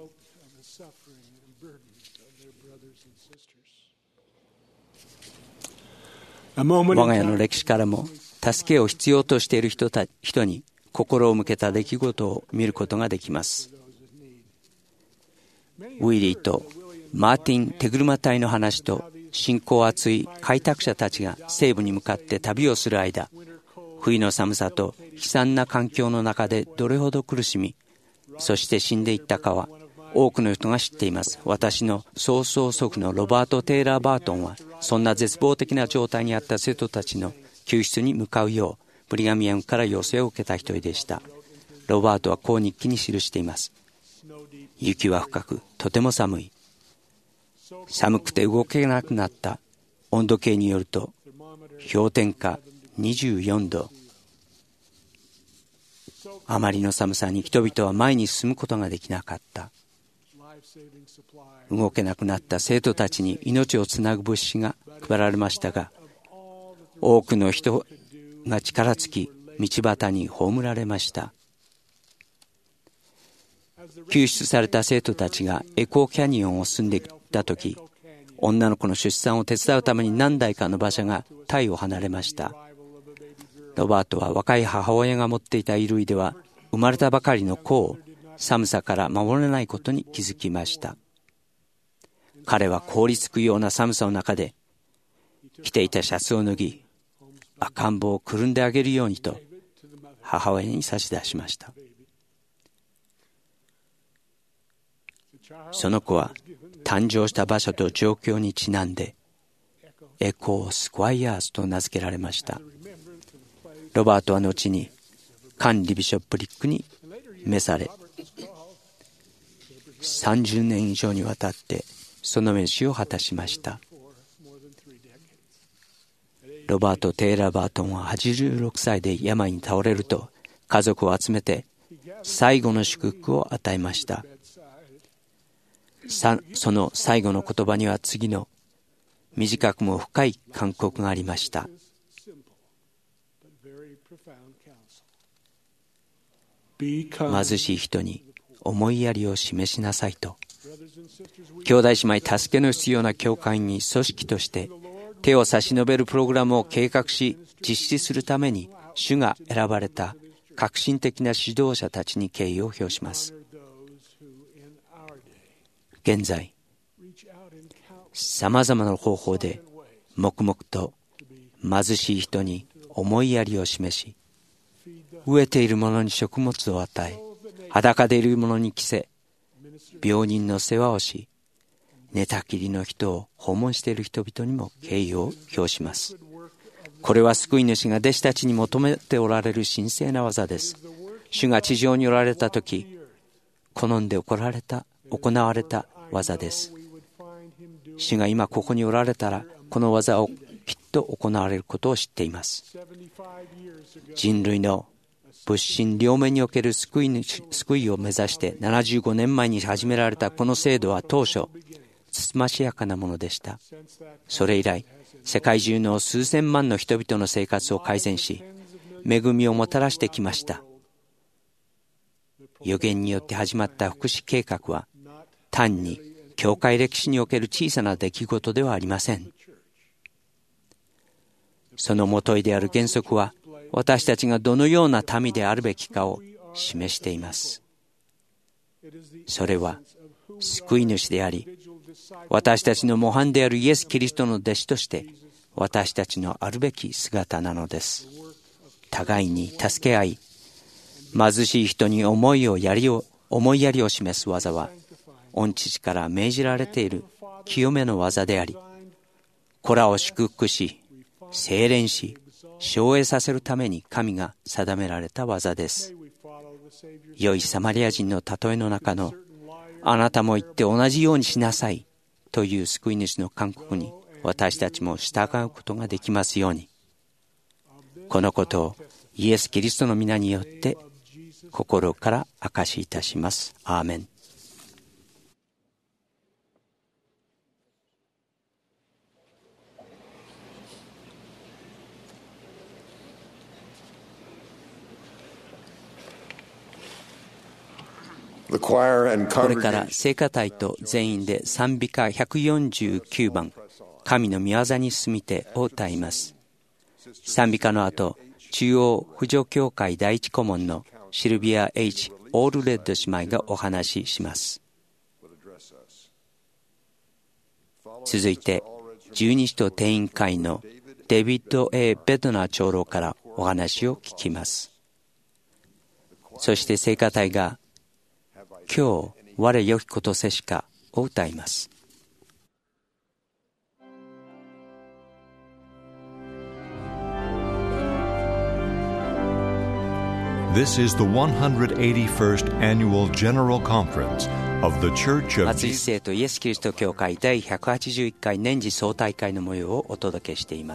我が家の歴史からも、助けを必要としている人た人に心を向けた出来事を見ることができます。ウィリーとマーティン・手車隊の話と、信仰厚い開拓者たちが西部に向かって旅をする間、冬の寒さと悲惨な環境の中でどれほど苦しみ、そして死んでいったかは多くの人が知っています。私の曽曽祖父のロバート・テイラー・バートンは、そんな絶望的な状態にあった生徒たちの救出に向かうようブリガミアムから要請を受けた一人でした。ロバートはこう日記に記しています。雪は深く、とても寒い。寒くて動けなくなった。温度計によると氷点下にじゅうよんど。あまりの寒さに人々は前に進むことができなかった。動けなくなった生徒たちに命をつなぐ物資が配られましたが、多くの人が力尽き、道端に葬られました。救出された生徒たちがエコーキャニオンを進んでいったとき、女の子の出産を手伝うために何台かの馬車が隊を離れました。ロバートは若い母親が持っていた衣類では生まれたばかりの子を寒さから守れないことに気づきました。彼は凍りつくような寒さの中で着ていたシャツを脱ぎ、赤ん坊をくるんであげるようにと母親に差し出しました。その子は誕生した場所と状況にちなんでエコー・スクワイヤーズと名付けられました。ロバートは後に管理ビショップリックに召され、さんじゅうねん以上にわたってその召しを果たしました。ロバート・テイラー・バートンははちじゅうろくさいで病に倒れると、家族を集めて最後の祝福を与えました。さその最後の言葉には次の短くも深い勧告がありました。貧しい人に思いやりを示しなさいと。兄弟姉妹助けの必要な教会に組織として手を差し伸べるプログラムを計画し実施するために主が選ばれた革新的な指導者たちに敬意を表します。現在、さまざまな方法で黙々と貧しい人に思いやりを示し、飢えている者に食物を与え、裸でいる者に着せ、病人の世話をし、寝たきりの人を訪問している人々にも敬意を表します。これは救い主が弟子たちに求めておられる神聖な技です。主が地上におられたとき、好んで行われた、行われた技です。主が今ここにおられたら、この技をきっと行われることを知っています。人類の物心両面における救い主、救いを目指してななじゅうごねんまえに始められたこの制度は当初、つつましやかなものでした。それ以来、世界中の数千万の人々の生活を改善し、恵みをもたらしてきました。予言によって始まった福祉計画は、単に教会歴史における小さな出来事ではありません。そのもといである原則は、私たちがどのような民であるべきかを示しています。それは、救い主であり、私たちの模範であるイエス・キリストの弟子として、私たちのあるべき姿なのです。互いに助け合い、貧しい人に思いをやりを、思いやりを示す技は、御父から命じられている清めの技であり、子らを祝福し、精錬し、彰栄させるために神が定められた技です。良いサマリア人の例えの中の、あなたも言って同じようにしなさいという救い主の勧告に私たちも従うことができますように。このことをイエス・キリストの皆によって心から証しいたします。アーメン。これから聖歌隊と全員で賛美歌ひゃくよんじゅうきゅうばん神の御業に進みてを歌います。賛美歌の後、中央扶助協会第一顧問のシルビア H. オールレッド姉妹がお話しします。続いて十二使徒定員会のデビッド A. ベドナー長老からお話を聞きます。そして聖歌隊が今日我良きことせしかを歌います。 This is the one hundred eighty-first Annual General Conference of the Church of 松井生徒イエス・キリスト教会第ひゃくはちじゅういっかい年次総大会の模様をお届けしています。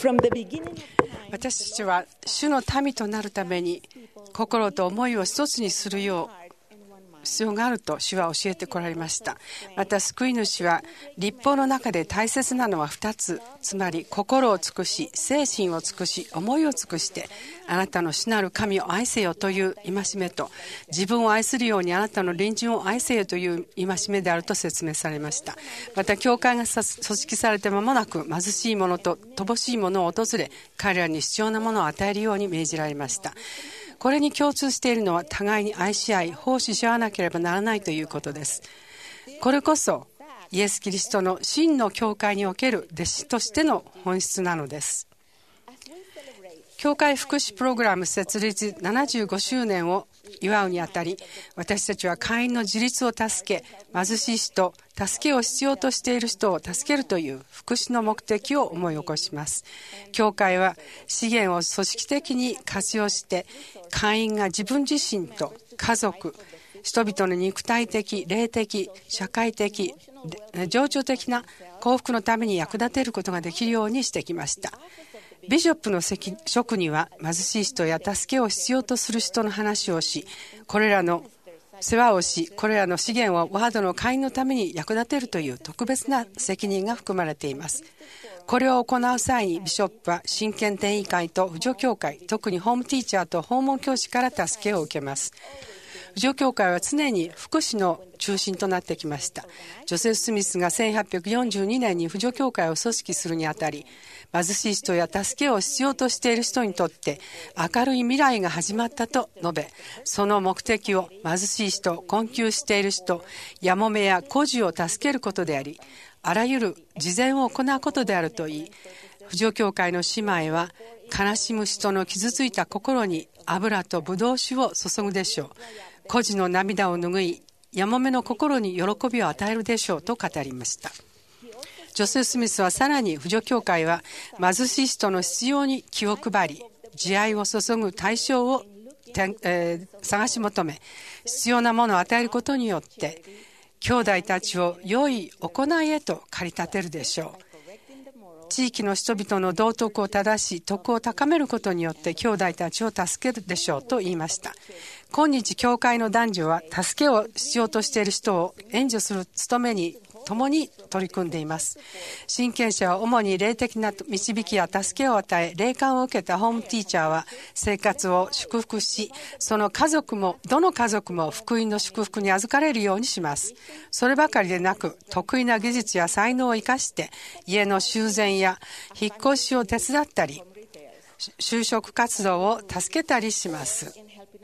私たちは主の民となるために心と思いを一つにするよう必要があると主は教えてこられました。また救い主は律法の中で大切なのはふたつ、つまり心を尽くし、精神を尽くし、思いを尽くしてあなたの主なる神を愛せよという戒めと、自分を愛するようにあなたの隣人を愛せよという戒めであると説明されました。また教会が組織されて間もなく貧しい者と乏しい者を訪れ、彼らに必要なものを与えるように命じられました。これに共通しているのは互いに愛し合い奉仕し合わなければならないということです。これこそイエス・キリストの真の教会における弟子としての本質なのです。教会福祉プログラム設立ななじゅうごしゅうねんを祝うにあたり、私たちは会員の自立を助け、貧しい人、助けを必要としている人を助けるという福祉の目的を思い起こします。教会は資源を組織的に活用して、会員が自分自身と家族、人々の肉体的、霊的、社会的、情緒的な幸福のために役立てることができるようにしてきました。ビショップの職には貧しい人や助けを必要とする人の話をし、これらの世話をし、これらの資源をワードの会員のために役立てるという特別な責任が含まれています。これを行う際にビショップは親権転移会と扶助協会、特にホームティーチャーと訪問教師から助けを受けます。扶助協会は常に福祉の中心となってきました。ジョセフ・スミスがせんはっぴゃくよんじゅうにねんに扶助協会を組織するにあたり、貧しい人や助けを必要としている人にとって明るい未来が始まったと述べ、その目的を貧しい人、困窮している人、やもめや孤児を助けることであり、あらゆる慈善を行うことであるといい、扶助協会の姉妹は悲しむ人の傷ついた心に油とブドウ酒を注ぐでしょう。孤児の涙を拭い、やもめの心に喜びを与えるでしょうと語りました。ジョセフ・スミスはさらに扶助協会は貧しい人の必要に気を配り、慈愛を注ぐ対象を、えー、探し求め、必要なものを与えることによって兄弟たちを良い行いへと駆り立てるでしょう。地域の人々の道徳を正し、徳を高めることによって兄弟たちを助けるでしょうと言いました。今日教会の男女は助けを必要としている人を援助する務めに共に取り組んでいます。親権者は主に霊的な導きや助けを与え、霊感を受けたホームティーチャーは生活を祝福し、その家族もどの家族も福音の祝福に預かれるようにします。そればかりでなく、得意な技術や才能を生かして家の修繕や引っ越しを手伝ったり、就職活動を助けたりします。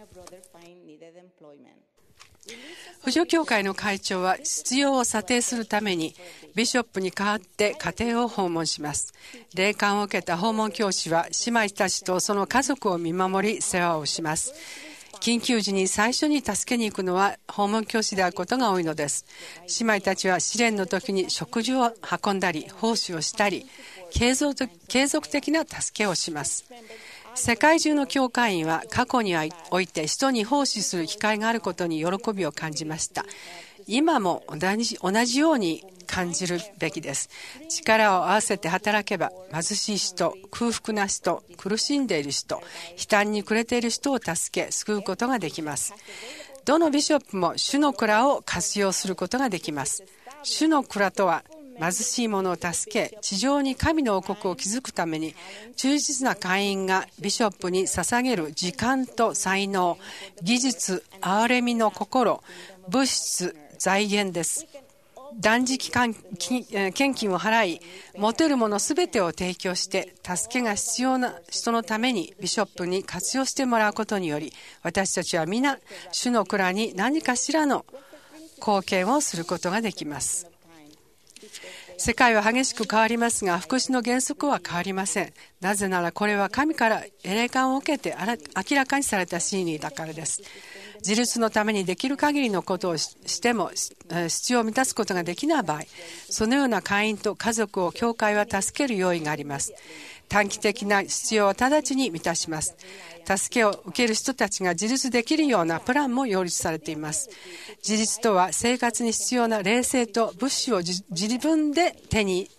扶助協会の会長は必要を査定するためにビショップに代わって家庭を訪問します。霊感を受けた訪問教師は姉妹たちとその家族を見守り世話をします。緊急時に最初に助けに行くのは訪問教師であることが多いのです。姉妹たちは試練の時に食事を運んだり奉仕をしたり、継続的な助けをします。世界中の教会員は過去において人に奉仕する機会があることに喜びを感じました。今も同じ、同じように感じるべきです。力を合わせて働けば貧しい人、空腹な人、苦しんでいる人、悲嘆に暮れている人を助け救うことができます。どのビショップも主の蔵を活用することができます。主の蔵とは貧しい者を助け、地上に神の王国を築くために忠実な会員がビショップに捧げる時間と才能、技術、憐れみの心、物質、財源です。断食献金を払い、持てるものすべてを提供して助けが必要な人のためにビショップに活用してもらうことにより、私たちは皆主の蔵に何かしらの貢献をすることができます。世界は激しく変わりますが、福祉の原則は変わりません。なぜならこれは神から霊感を受けて明らかにされた真理だからです。自立のためにできる限りのことをしても必要を満たすことができない場合、そのような会員と家族を教会は助ける用意があります。短期的な必要を直ちに満たします。助けを受ける人たちが自立できるようなプランも擁立されています。自立とは生活に必要な霊性と物資を自分で手に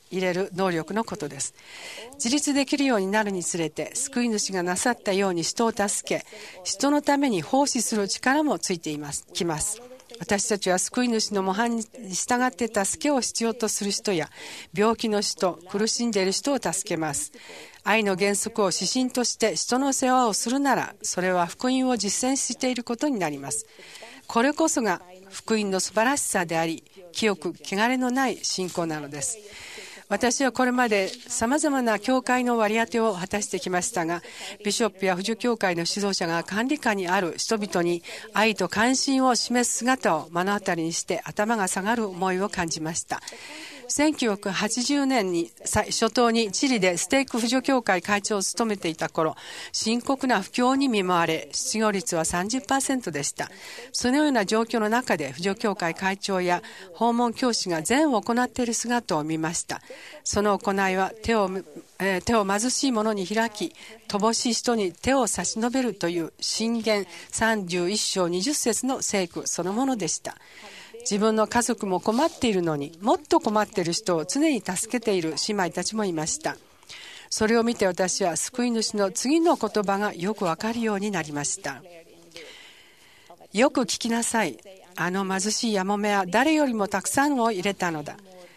入れる能力のことです。自立できるようになるにつれて、救い主がなさったように人を助け、人のために奉仕する力もついていますきます。私たちは救い主の模範に従って助けを必要とする人や、病気の人、苦しんでいる人を助けます。愛の原則を指針として人の世話をするなら、それは福音を実践していることになります。これこそが福音の素晴らしさであり、清く汚れのない信仰なのです。私はこれまで様々な教会の割り当てを果たしてきましたが、ビショップや婦女教会の指導者が管理下にある人々に愛と関心を示す姿を目の当たりにして頭が下がる思いを感じました。せんきゅうひゃくはちじゅうねんに初頭にチリでステーク婦女協会会長を務めていた頃、深刻な不況に見舞われ、失業率は さんじゅっパーセント でした。そのような状況の中で婦女協会会長や訪問教師が善を行っている姿を見ました。その行いは手を、えー、手を貧しい者に開き、乏しい人に手を差し伸べるという箴言さんじゅういっ章にじゅっ節の聖句そのものでした。自分の家族も困っているのに、もっと困っている人を常に助けている姉妹たちもいました。それを見て私は救い主の次の言葉がよくわかるようになりました。よく聞きなさい。あの貧しいやもめは誰よりもたくさんを入れたのだ。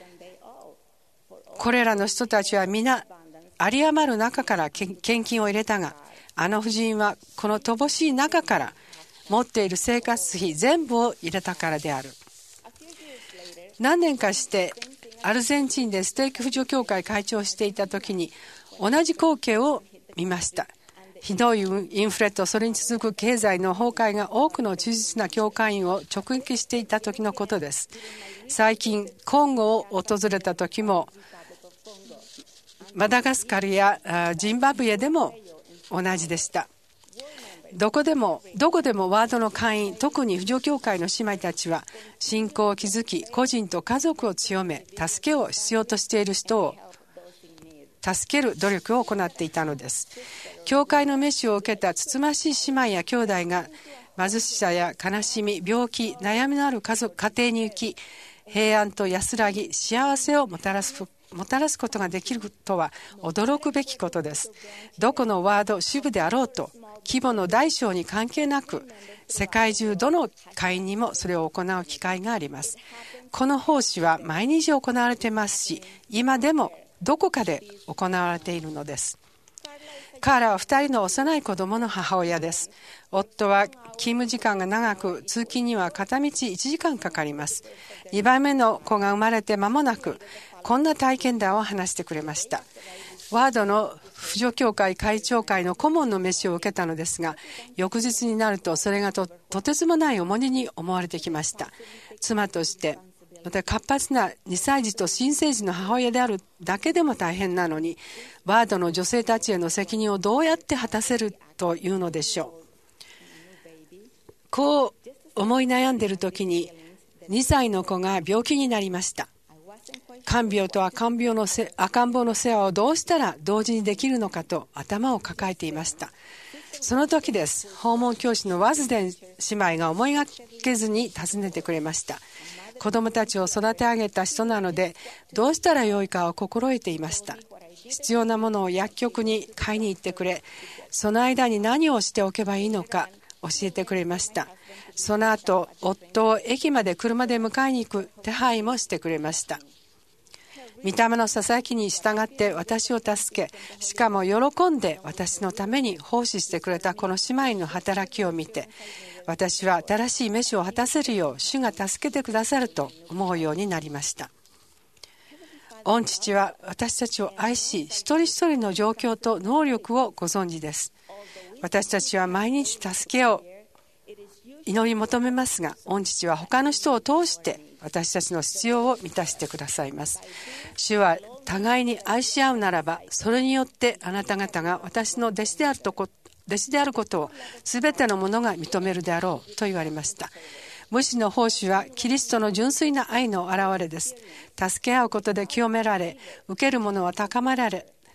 これらの人たちは皆有り余る中から献金を入れたが、あの婦人はこの乏しい中から持っている生活費全部を入れたからである。何年かしてアルゼンチンでステーキ婦女協会会長をしていた時に同じ光景を見ました。ひどいインフレとそれに続く経済の崩壊が多くの忠実な教会員を直撃していた時のことです。最近コンゴを訪れた時もマダガスカルやジンバブエでも同じでした。どこでもどこでもワードの会員、特に婦女協会の姉妹たちは信仰を築き、個人と家族を強め、助けを必要としている人を助ける努力を行っていたのです。教会の召しを受けたつつましい姉妹や兄弟が貧しさや悲しみ、病気、悩みのある家族、家庭に行き、平安と安らぎ、幸せをもたらすもたらすことができるとは驚くべきことです。どこのワード、支部であろうと、規模の大小に関係なく、世界中どの会員にもそれを行う機会があります。この奉仕は毎日行われていますし、今でもどこかで行われているのです。彼らはふたりの幼い子供の母親です。夫は勤務時間が長く、通勤には片道いちじかんかかります。にばんめの子が生まれて間もなく、こんな体験談を話してくれました。ワードの婦女協会会長会の顧問の召しを受けたのですが、翌日になるとそれが と, とてつもない重荷に思われてきました。妻としてまた活発なにさい児と新生児の母親であるだけでも大変なのに、ワードの女性たちへの責任をどうやって果たせるというのでしょう。こう思い悩んでいる時ににさいの子が病気になりました。看病と赤ん坊のせ赤ん坊の世話をどうしたら同時にできるのかと頭を抱えていました。その時です。訪問教師のワズデン姉妹が思いがけずに訪ねてくれました。子供たちを育て上げた人なので、どうしたらよいかを心得ていました。必要なものを薬局に買いに行ってくれ、その間に何をしておけばいいのか教えてくれました。その後、夫を駅まで車で迎えに行く手配もしてくれました。御霊のささやきに従って私を助け、しかも喜んで私のために奉仕してくれたこの姉妹の働きを見て、私は新しい召しを果たせるよう主が助けてくださると思うようになりました。御父は私たちを愛し、一人一人の状況と能力をご存知です。私たちは毎日助けを祈り求めますが、御父は他の人を通して私たちの必要を満たしてくださいます。主は互いに愛し合うならば、それによってあなた方が私の弟子であるとこ弟子であることを全ての者が認めるであろうと言われました。無私の奉仕はキリストの純粋な愛の表れです。助け合うことで清められ、受ける者は高められ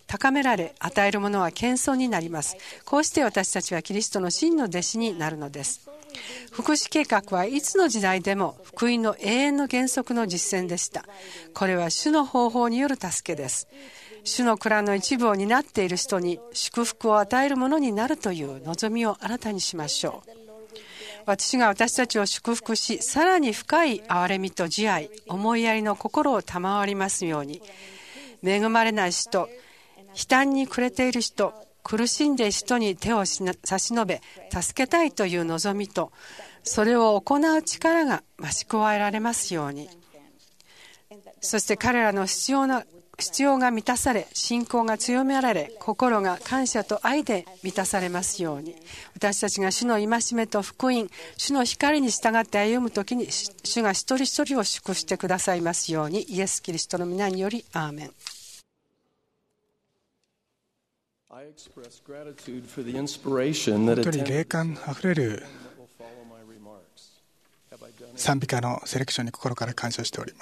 高められ、与えるものは謙遜になります。こうして私たちはキリストの真の弟子になるのです。福祉計画はいつの時代でも福音の永遠の原則の実践でした。これは主の方法による助けです。主の蔵の一部を担っている人に祝福を与えるものになるという望みを新たにしましょう。私が私たちを祝福し、さらに深い憐れみと慈愛、思いやりの心を賜りますように、恵まれない人、悲嘆に暮れている人、苦しんでいる人に手を差し伸べ、助けたいという望みと、それを行う力が増し加えられますように。そして彼らの必要な必要が満たされ、信仰が強められ、心が感謝と愛で満たされますように。私たちが主の戒めと福音、主の光に従って歩むときに、主が一人一人を祝してくださいますように。イエス・キリストの皆により、アーメン。 本当に霊感あふれる賛美歌のセレクションに心から感謝しております。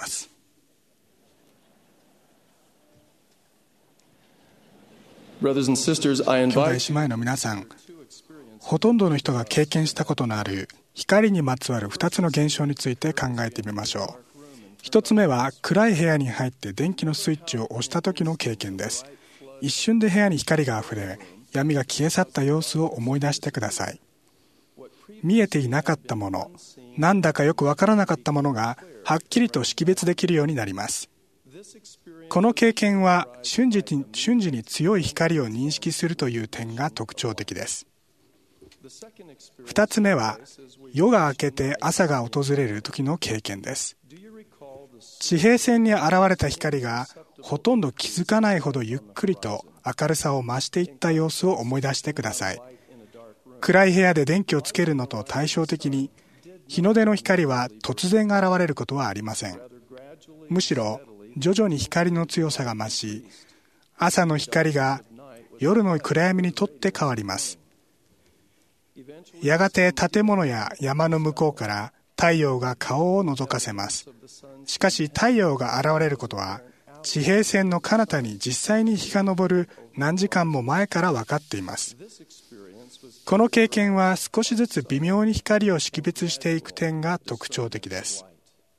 兄弟姉妹の皆さん、ほとんどの人が経験したことのある光にまつわるふたつの現象について考えてみましょう。ひとつめは暗い部屋に入って電気のスイッチを押した時の経験です。一瞬で部屋に光があふれ、闇が消え去った様子を思い出してください。見えていなかったもの、なんだかよくわからなかったものがはっきりと識別できるようになります。この経験は瞬時に、瞬時に強い光を認識するという点が特徴的です。ふたつめは夜が明けて朝が訪れる時の経験です。地平線に現れた光がほとんど気づかないほどゆっくりと明るさを増していった様子を思い出してください。暗い部屋で電気をつけるのと対照的に、日の出の光は突然現れることはありません。むしろ徐々に光の強さが増し、朝の光が夜の暗闇にとって変わります。やがて建物や山の向こうから太陽が顔を覗かせます。しかし太陽が現れることは地平線の彼方に実際に日が昇る何時間も前から分かっています。この経験は少しずつ微妙に光を識別していく点が特徴的です。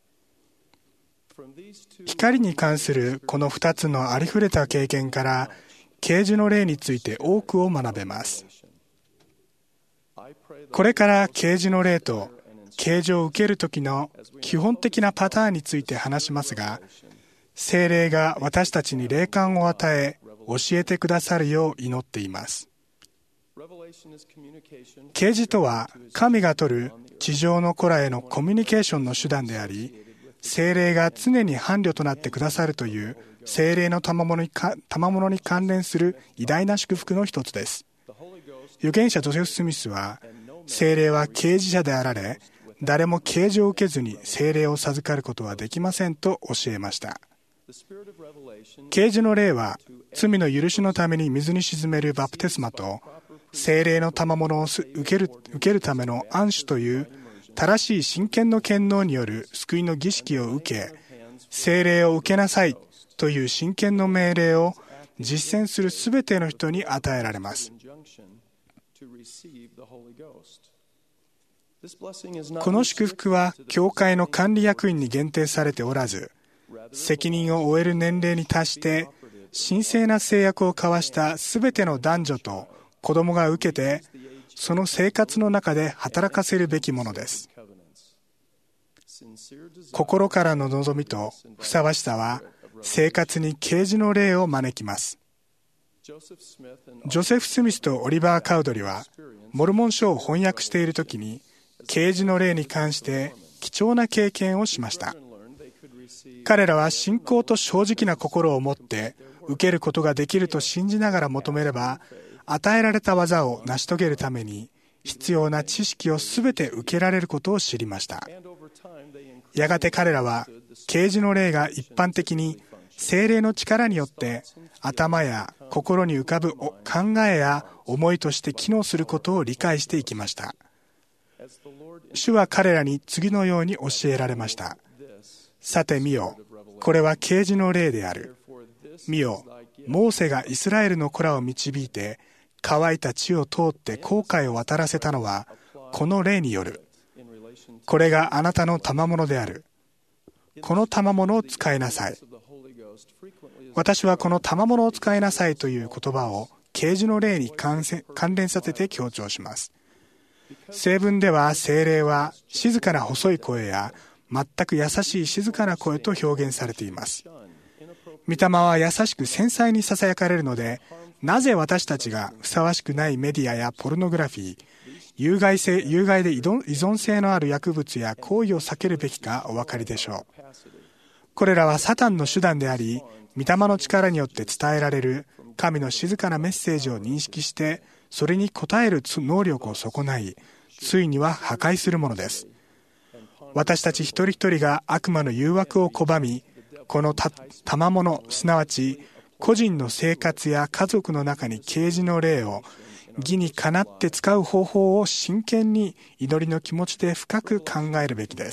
光に関するこのふたつのありふれた経験から啓示の霊について多くを学べます。これから啓示の霊と啓示を受ける時の基本的なパターンについて話しますが、聖霊が私たちに霊感を与え教えてくださるよう祈っています。啓示とは神が取る地上の子らへのコミュニケーションの手段であり、聖霊が常に伴侶となってくださるという聖霊の賜物にか賜物に関連する偉大な祝福の一つです。預言者ジョセフ・スミスは、聖霊は啓示者であられ、誰も啓示を受けずに聖霊を授かることはできませんと教えました。啓示の霊は罪の許しのために水に沈めるバプテスマと、聖霊の賜物を受ける、受けるための安守という正しい真剣の権能による救いの儀式を受け、聖霊を受けなさいという真剣の命令を実践するすべての人に与えられます。この祝福は教会の管理役員に限定されておらず、責任を負える年齢に達して神聖な誓約を交わしたすべての男女と子供が受けて、その生活の中で働かせるべきものです。心からの望みとふさわしさは生活に啓示の霊を招きます。ジョセフ・スミスとオリバー・カウドリはモルモン書を翻訳しているときに啓示の霊に関して貴重な経験をしました。彼らは信仰と正直な心を持って受けることができると信じながら求めれば、与えられた技を成し遂げるために必要な知識をすべて受けられることを知りました。やがて彼らは啓示の霊が一般的に聖霊の力によって頭や心に浮かぶ考えや思いとして機能することを理解していきました。主は彼らに次のように教えられました。さて見よ、これは啓示の霊である。見よ、 モーセがイスラエルの子らを導いて乾いた地を通って紅海を渡らせたのはこの例による。これがあなたの賜物である。この賜物を使いなさい。私はこの賜物を使いなさいという言葉を啓示の例に関連させて強調します。聖文では聖霊は静かな細い声や全く優しい静かな声と表現されています。御霊は優しく繊細にささやかれるので、なぜ私たちがふさわしくないメディアやポルノグラフィー、有害性、有害で依存性のある薬物や行為を避けるべきかお分かりでしょう。これらはサタンの手段であり、御霊の力によって伝えられる神の静かなメッセージを認識して、それに応える能力を損ない、ついには破壊するものです。私たち一人一人が悪魔の誘惑を拒み、この賜物、すなわち個人の生活や家族の中に啓示の霊を義にかなって使う方法を真剣に祈りの気持ちで深く考えるべきです。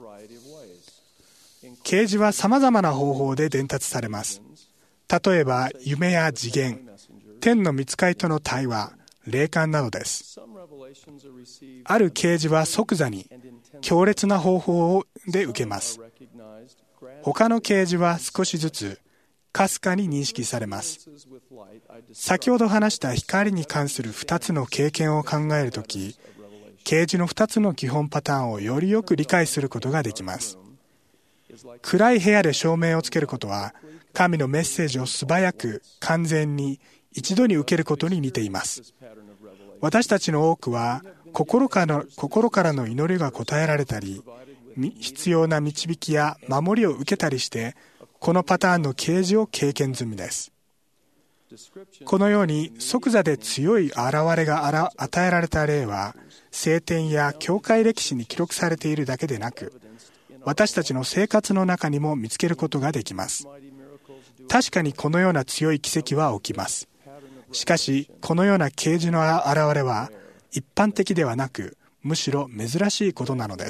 啓示はさまざまな方法で伝達されます。例えば夢や次元、天の御使いとの対話、霊感などです。ある啓示は即座に強烈な方法で受けます。他の啓示は少しずつかすかに認識されます。先ほど話した光に関するふたつの経験を考えるとき、啓示のふたつの基本パターンをよりよく理解することができます。暗い部屋で照明をつけることは、神のメッセージを素早く完全に一度に受けることに似ています。私たちの多くは心からの、心からの祈りが答えられたり、必要な導きや守りを受けたりして、このパターンの啓示を経験済みです。このように即座で強い現れが与えられた例は、聖典や教会歴史に記録されているだけでなく、私たちの生活の中にも見つけることができます。確かにこのような強い奇跡は起きます。しかし、このような啓示の現れは一般的ではなく、むしろ珍しいことなのです。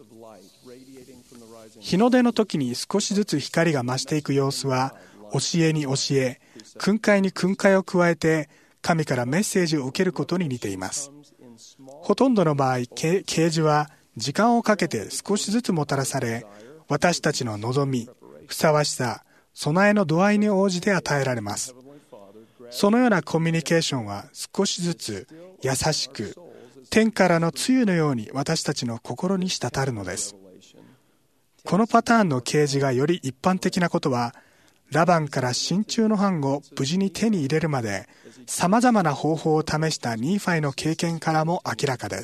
日の出の時に少しずつ光が増していく様子は、教えに教え、訓戒に訓戒を加えて、神からメッセージを受けることに似ています。ほとんどの場合、啓示は時間をかけて少しずつもたらされ、私たちの望み、ふさわしさ、備えの度合いに応じて与えられます。そのようなコミュニケーションは少しずつ優しく、天からの露のように私たちの心に滴るのです。このパターンの啓示がより一般的なことは、ラバンから真鍮の版を無事に手に入れるまで、さまざまな方法を試したニーファイの経験からも明らかです。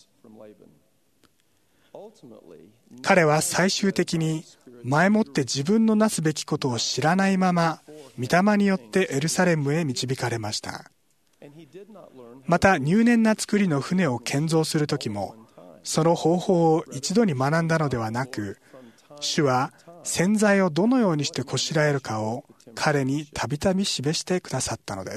彼は最終的に前もって自分のなすべきことを知らないまま、御霊によってエルサレムへ導かれました。また入念な作りの船を建造するときも、その方法を一度に学んだのではなく、主は洗剤をどのようにしてこしらえるかを彼にたびたび示してくださったのです。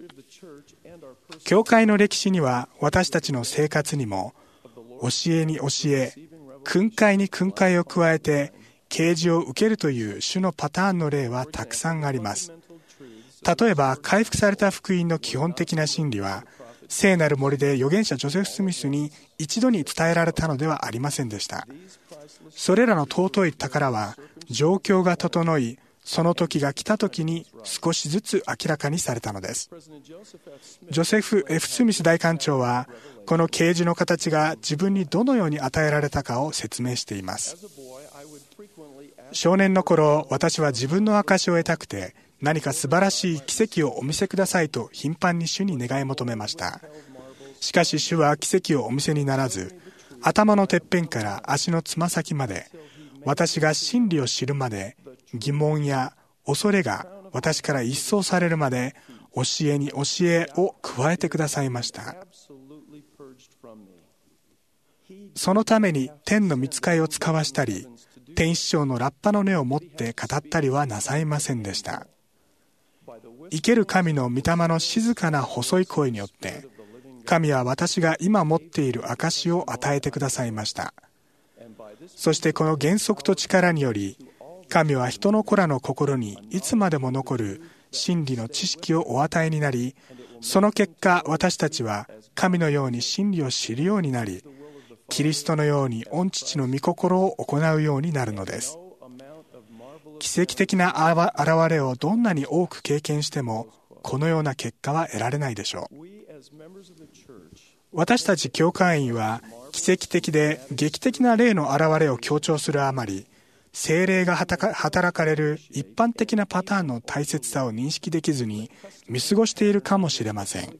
教会の歴史には私たちの生活にも、教えに教え、訓戒に訓戒を加えて啓示を受けるという主のパターンの例はたくさんあります。例えば回復された福音の基本的な真理は、聖なる森で預言者ジョセフ・スミスに一度に伝えられたのではありませんでした。それらの尊い宝は状況が整い、その時が来た時に少しずつ明らかにされたのです。ジョセフ・エフ・スミス大官長は、この啓示の形が自分にどのように与えられたかを説明しています。少年の頃、私は自分の証を得たくて、何か素晴らしい奇跡をお見せくださいと頻繁に主に願い求めました。しかし主は奇跡をお見せにならず、頭のてっぺんから足のつま先まで、私が真理を知るまで、疑問や恐れが私から一掃されるまで、教えに教えを加えてくださいました。そのために天の御使いを使わしたり、天使長のラッパの根を持って語ったりはなさいませんでした。生ける神の御霊の静かな細い声によって、神は私が今持っている証しを与えてくださいました。そしてこの原則と力により、 神は人の子らの心にいつまでも残る真理の知識をお与えになり、その結果私たちは神のように真理を知るようになり、キリストのように御父の御心を行うようになるのです。奇跡的な現れをどんなに多く経験しても、このような結果は得られないでしょう。私たち教会員は奇跡的で劇的な霊の現れを強調するあまり、聖霊が働かれる一般的なパターンの大切さを認識できずに見過ごしているかもしれません。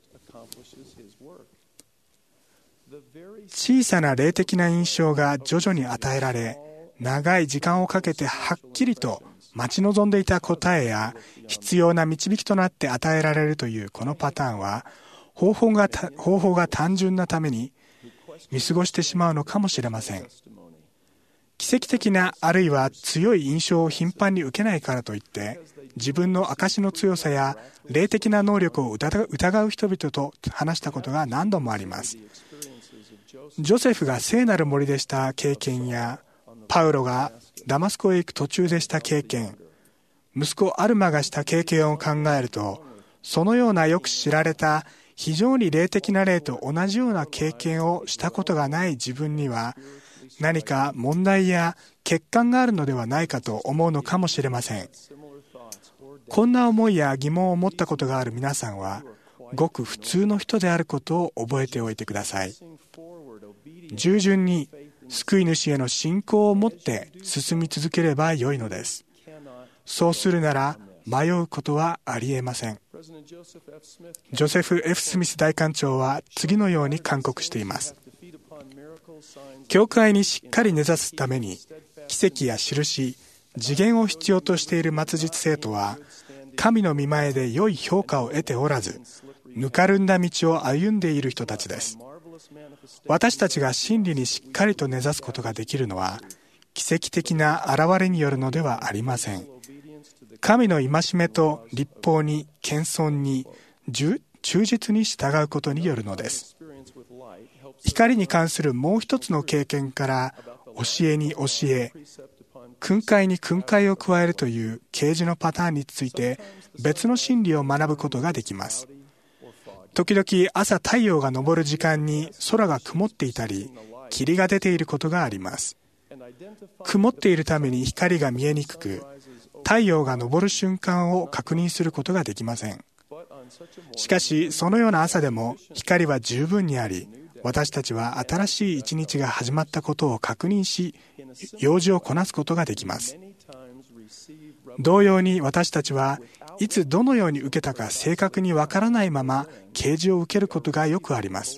小さな霊的な印象が徐々に与えられ、長い時間をかけてはっきりと待ち望んでいた答えや必要な導きとなって与えられるというこのパターンは、方法が、方法が単純なために見過ごしてしまうのかもしれません。奇跡的なあるいは強い印象を頻繁に受けないからといって自分の証の強さや霊的な能力を疑う人々と話したことが何度もあります。ジョセフが聖なる森でした経験やパウロがダマスコへ行く途中でした経験、息子アルマがした経験を考えると、そのようなよく知られた非常に霊的な霊と同じような経験をしたことがない自分には何か問題や欠陥があるのではないかと思うのかもしれません。こんな思いや疑問を持ったことがある皆さんはごく普通の人であることを覚えておいてください。従順に救い主への信仰を持って進み続ければよいのです。そうするなら迷うことはありえません。ジョセフ・ F ・スミス大官長は次のように勧告しています。教会にしっかり根ざすために奇跡や印、次元を必要としている末日生徒は神の御前で良い評価を得ておらず、ぬかるんだ道を歩んでいる人たちです。私たちが真理にしっかりと根ざすことができるのは奇跡的な現れによるのではありません。神の戒めと律法に謙遜に忠実に従うことによるのです。光に関するもう一つの経験から教えに教え、訓戒に訓戒を加えるという啓示のパターンについて別の真理を学ぶことができます。時々朝太陽が昇る時間に空が曇っていたり霧が出ていることがあります。曇っているために光が見えにくく、太陽が昇る瞬間を確認することができません。しかしそのような朝でも光は十分にあり、私たちは新しい一日が始まったことを確認し、用事をこなすことができます。同様に私たちはいつどのように受けたか正確にわからないまま啓示を受けることがよくあります。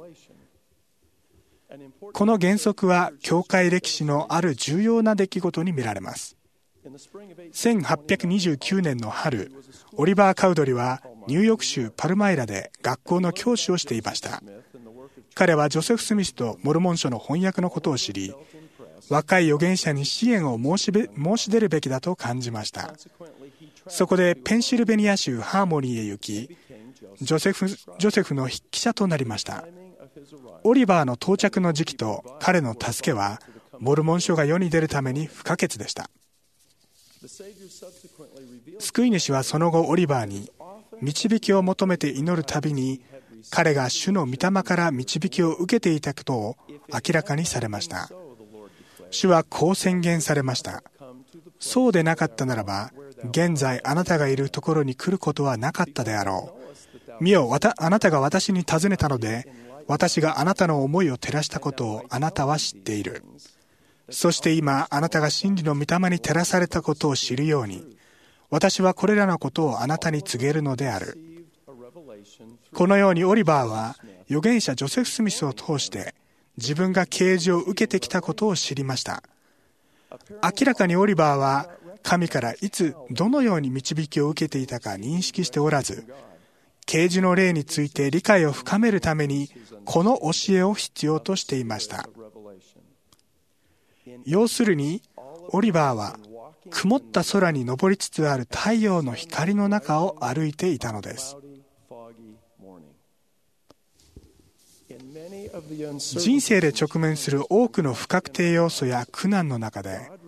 この原則は教会歴史のある重要な出来事に見られます。せんはっぴゃくにじゅうきゅうねんの春、オリバー・カウドリはニューヨーク州パルマイラで学校の教師をしていました。彼はジョセフ・スミスとモルモン書の翻訳のことを知り、若い預言者に支援を申しべ、申し出るべきだと感じました。そこでペンシルベニア州ハーモニーへ行き、ジョセフ、ジョセフの筆記者となりました。オリバーの到着の時期と彼の助けは、モルモン書が世に出るために不可欠でした。救い主はその後オリバーに導きを求めて祈るたびに、彼が主の御霊から導きを受けていたことを明らかにされました。主はこう宣言されました。そうでなかったならば、現在あなたがいるところに来ることはなかったであろう。見よ、わたあなたが私に尋ねたので、私があなたの思いを照らしたことをあなたは知っている。そして今、あなたが真理の御霊に照らされたことを知るように、私はこれらのことをあなたに告げるのである。このようにオリバーは預言者ジョセフ・スミスを通して自分が啓示を受けてきたことを知りました。明らかにオリバーは神からいつどのように導きを受けていたか認識しておらず、啓示の霊について理解を深めるためにこの教えを必要としていました。要するにオリバーは曇った空に昇りつつある太陽の光の中を歩いていたのです。人生で直面する多くの不確定要素や苦難の中で、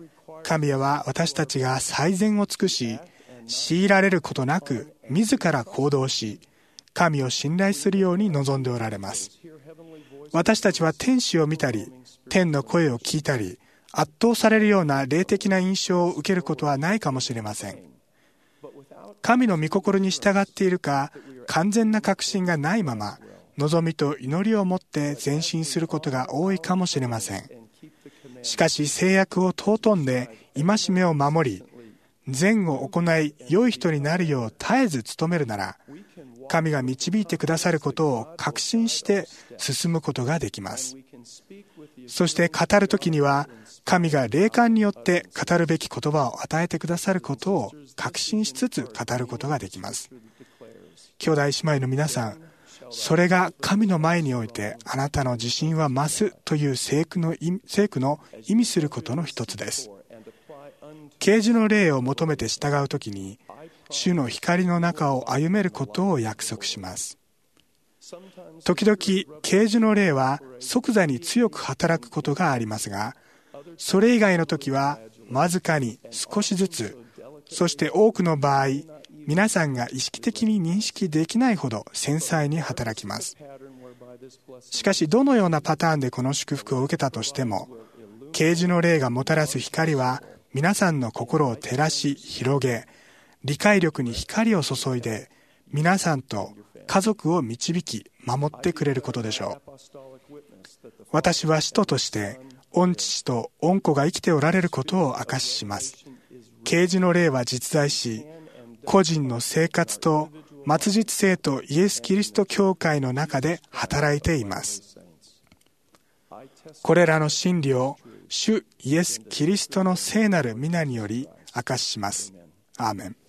神は私たちが最善を尽くし、強いられることなく自ら行動し、神を信頼するように望んでおられます。私たちは天使を見たり、天の声を聞いたり、圧倒されるような霊的な印象を受けることはないかもしれません。神の御心に従っているか、完全な確信がないまま、望みと祈りを持って前進することが多いかもしれません。しかし制約を尊んで戒めを守り、善を行い良い人になるよう絶えず努めるなら、神が導いてくださることを確信して進むことができます。そして語るときには、神が霊感によって語るべき言葉を与えてくださることを確信しつつ語ることができます。兄弟姉妹の皆さん、それが神の前においてあなたの自信は増すという聖句の意味、聖句の意味することの一つです。啓示の霊を求めて従うときに、主の光の中を歩めることを約束します。時々、啓示の霊は即座に強く働くことがありますが、それ以外の時はわずかに少しずつ、そして多くの場合、皆さんが意識的に認識できないほど繊細に働きます。しかし、どのようなパターンでこの祝福を受けたとしても、啓示の霊がもたらす光は皆さんの心を照らし広げ、理解力に光を注いで、皆さんと家族を導き守ってくれることでしょう。私は使徒として御父と御子が生きておられることを証しします。啓示の霊は実在し、個人の生活と末日聖とイエス・キリスト教会の中で働いています。これらの真理を主イエス・キリストの聖なる皆により証しします。アーメン。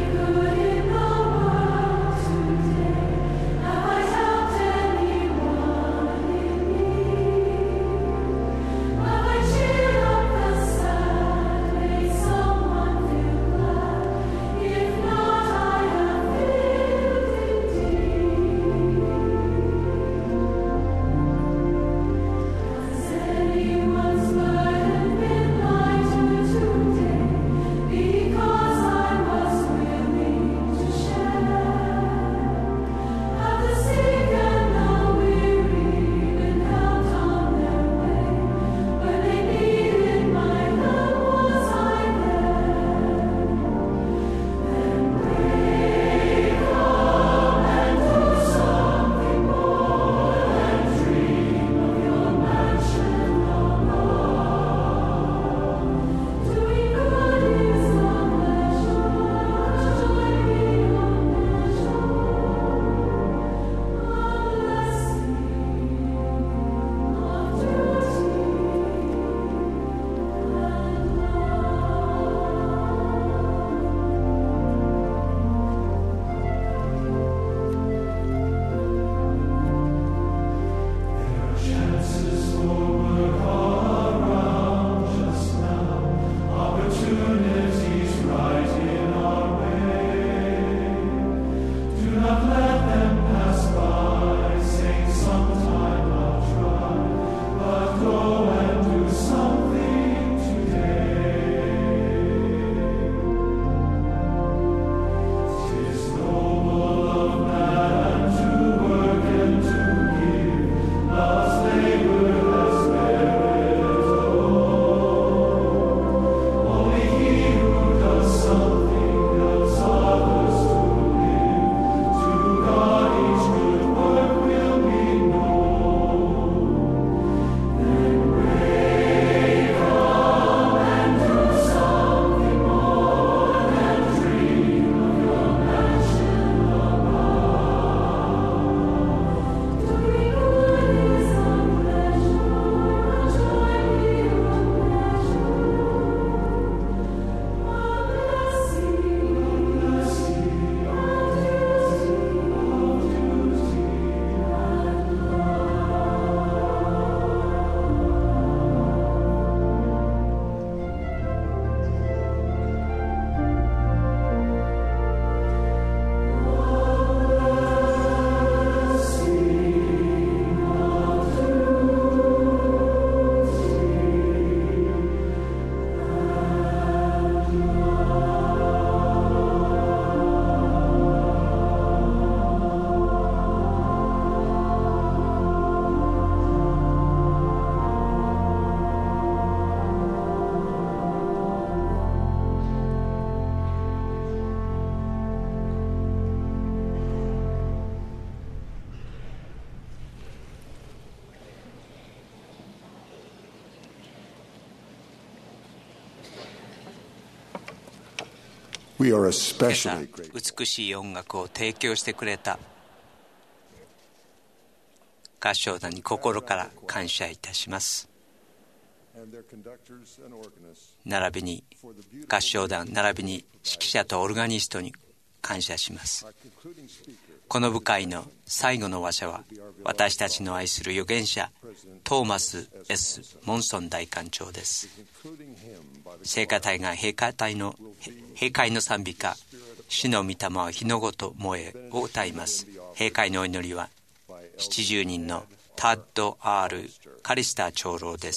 I We are 今朝 especially grateful 美しい音楽を提供してくれた合唱団に心から感謝いたします。 and their conductors and organists 並びに合唱団並びに指揮者とオルガニストに感謝します。 Our concluding speaker この部会の最後の話者は私たちの愛する預言者トーマス エス モンソン大官長です。 including him by the 聖歌隊が閉会隊の閉会の賛美歌主の御霊は火のごと燃えを歌います。閉会のお祈りはななじゅうにんのタッド・アール・カリスター長老です。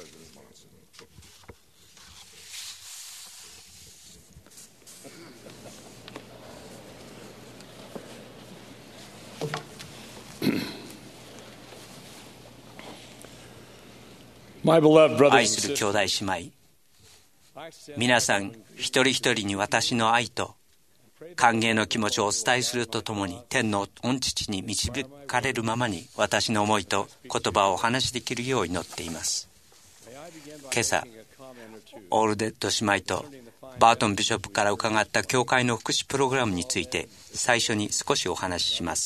My beloved brothers 愛 and する sisters, 兄弟姉妹、皆さん一人一人に私の愛と歓迎の気持ちをお伝えするとともに、天の御父に導かれるままに私の思いと言葉をお話しできるよう祈っています。今朝オールデッド姉妹とバートンビショップから伺った教会の福祉プログラムについて最初に少しお話しします。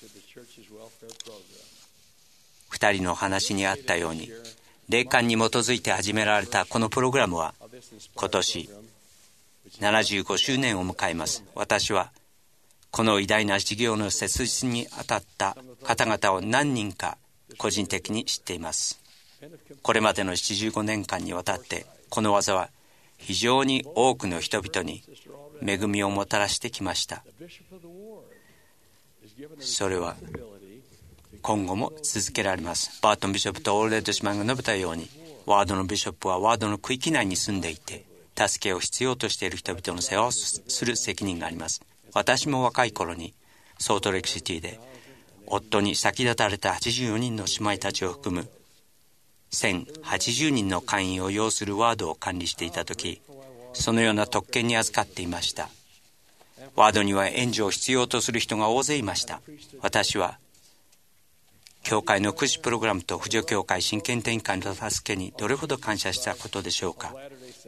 二人のお話にあったように、霊感に基づいて始められたこのプログラムは今年ななじゅうごしゅうねんを迎えます。私はこの偉大な事業の設立に当たった方々を何人か個人的に知っています。これまでのななじゅうごねんかんにわたってこの技は非常に多くの人々に恵みをもたらしてきました。それは今後も続けられます。バートンビショップとオールレッド姉妹が述べたように、ワードのビショップはワードの区域内に住んでいて、助けを必要としている人々の世話をする責任があります。私も若い頃にソートレイクシティで夫に先立たれたはちじゅうよにんの姉妹たちを含むせんはちじゅうにんの会員を要するワードを管理していたとき、そのような特権に預かっていました。ワードには援助を必要とする人が大勢いました。私は教会の福祉プログラムと扶助教会親権転換の助けにどれほど感謝したことでしょうか。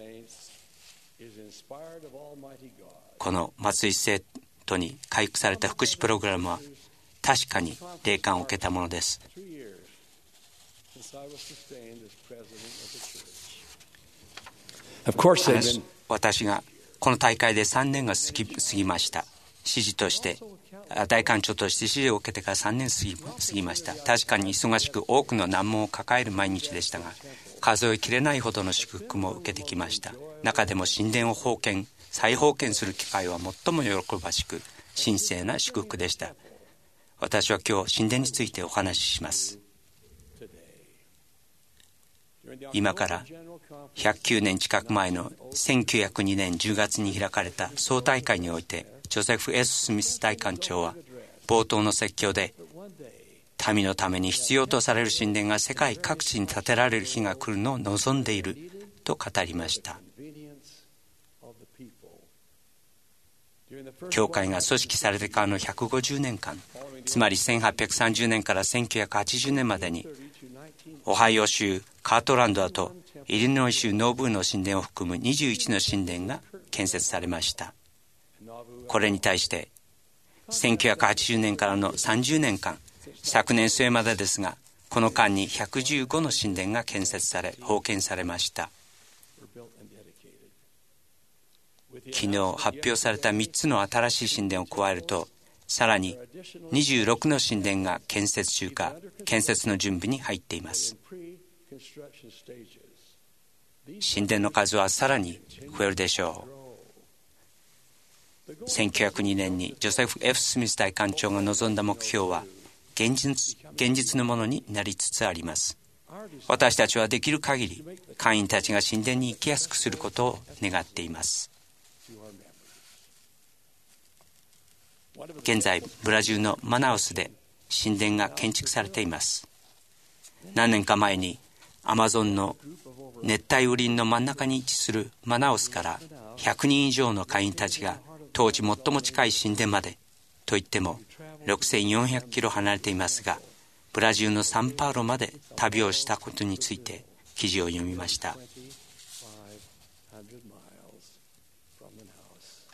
この松井生徒に回復された福祉プログラムは確かに霊感を受けたものです。私がこの大会でさんねんが過ぎ、過ぎました。指示として大官長として指示を受けてからさんねん過ぎ、過ぎました。確かに忙しく多くの難問を抱える毎日でしたが、数えきれないほどの祝福も受けてきました。中でも神殿を奉献再奉献する機会は最も喜ばしく神聖な祝福でした。私は今日神殿についてお話しします。今からひゃくきゅうねん近く前のせんきゅうひゃくにねんじゅうがつに開かれた総大会において、ジョセフ・エス・スミス大官長は冒頭の説教で、民のために必要とされる神殿が世界各地に建てられる日が来るのを望んでいると語りました。教会が組織されてからのひゃくごじゅうねんかん、つまりせんはっぴゃくさんじゅうねんからせんきゅうひゃくはちじゅうねんまでに、オハイオ州カートランドだとイリノイ州ノーブーの神殿を含むにじゅういちの神殿が建設されました。これに対してせんきゅうひゃくはちじゅうねんからのさんじゅうねんかん、昨年末までですが、この間にひゃくじゅうごの神殿が建設され奉献されました。昨日発表されたみっつの新しい神殿を加えると、さらににじゅうろくの神殿が建設中か建設の準備に入っています。神殿の数はさらに増えるでしょう。せんきゅうひゃくにねんにジョセフ・ F ・スミス大官長が望んだ目標は現実、現実のものになりつつあります。私たちはできる限り会員たちが神殿に行きやすくすることを願っています。現在ブラジルのマナウスで神殿が建築されています。何年か前にアマゾンの熱帯雨林の真ん中に位置するマナウスからひゃくにん以上の会員たちが当時最も近い神殿までといってもろくせんよんひゃくキロ離れていますが、ブラジルのサンパウロまで旅をしたことについて記事を読みました。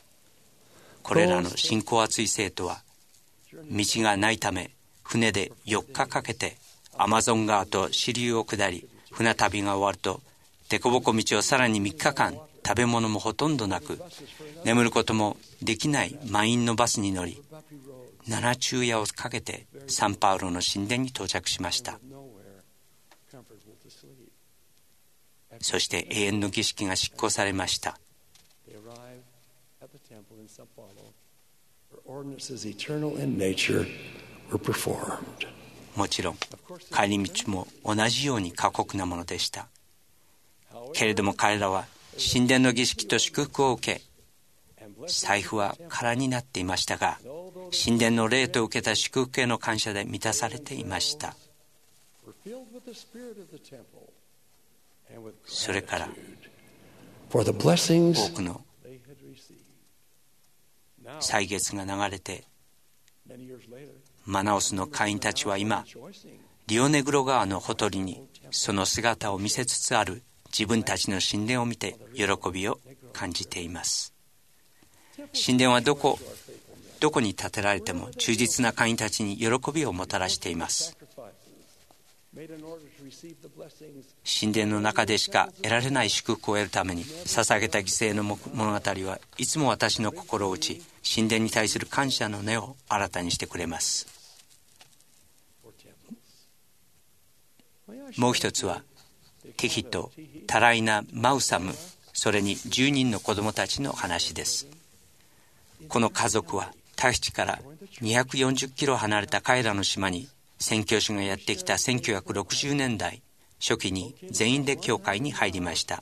これらの信仰厚い生徒は道がないため船でよっかかけてアマゾン川と支流を下り、船旅が終わると凸凹道をさらにみっかかん食べ物もほとんどなく眠ることもできない満員のバスに乗り、なな昼夜をかけてサンパウロの神殿に到着しました。そして永遠の儀式が執行されました。もちろん帰り道も同じように過酷なものでした。けれども彼らは神殿の儀式と祝福を受け、財布は空になっていましたが、神殿の霊と受けた祝福への感謝で満たされていました。それから多くの歳月が流れて、マナオスの会員たちは今リオネグロ川のほとりにその姿を見せつつある自分たちの神殿を見て喜びを感じています。神殿はどこどこに建てられても忠実な会員たちに喜びをもたらしています。神殿の中でしか得られない祝福を得るために捧げた犠牲の物語はいつも私の心を打ち、神殿に対する感謝の根を新たにしてくれます。もう一つはティヒとタライナ・マウサム、それにじゅうにんの子供たちの話です。この家族はタヒチからにひゃくよんじゅっキロ離れた彼らの島に宣教師がやってきたせんきゅうひゃくろくじゅうねんだい初期に全員で教会に入りました。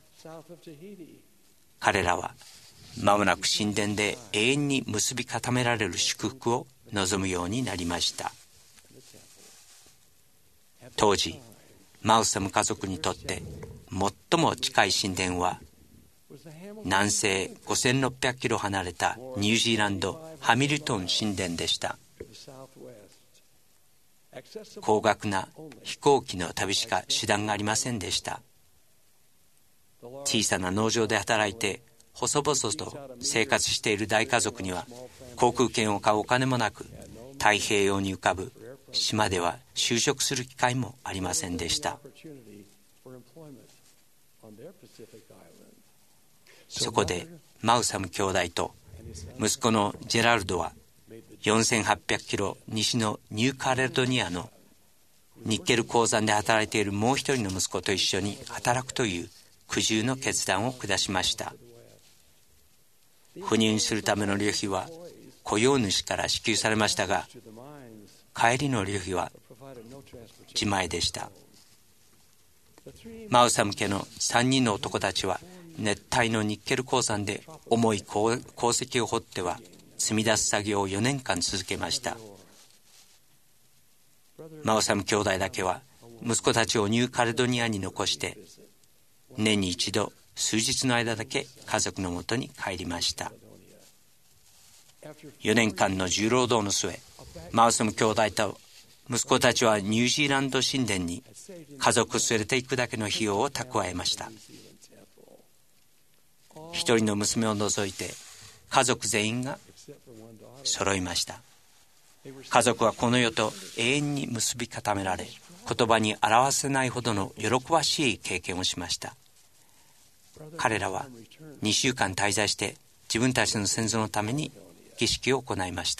彼らは間もなく神殿で永遠に結び固められる祝福を望むようになりました。当時マウサム家族にとって最も近い神殿は南西ごせんろっぴゃくキロ離れたニュージーランドハミルトン神殿でした。高額な飛行機の旅しか手段がありませんでした。小さな農場で働いて細々と生活している大家族には航空券を買うお金もなく、太平洋に浮かぶ島では就職する機会もありませんでした。そこでマウサム兄弟と息子のジェラルドはよんせんはっぴゃくキロ西のニューカレドニアのニッケル鉱山で働いているもう一人の息子と一緒に働くという苦渋の決断を下しました。赴任するための旅費は雇用主から支給されましたが、帰りの旅費は自前でした。マウサム家のさんにんの男たちは熱帯のニッケル鉱山で重い鉱石を掘っては積み出す作業をよねんかん続けました。マウサム兄弟だけは息子たちをニューカレドニアに残して年に一度数日の間だけ家族のもとに帰りました。よねんかんの重労働の末、マウサム兄弟と息子たちはニュージーランド神殿に家族を連れて行くだけの費用を蓄えました。一人の娘を除いて家族全員が揃いました。家族はこの世と永遠に結び固められ、言葉に表せないほどの喜ばしい経験をしました。彼らはにしゅうかん滞在して自分たちの先祖のために儀式を行いました。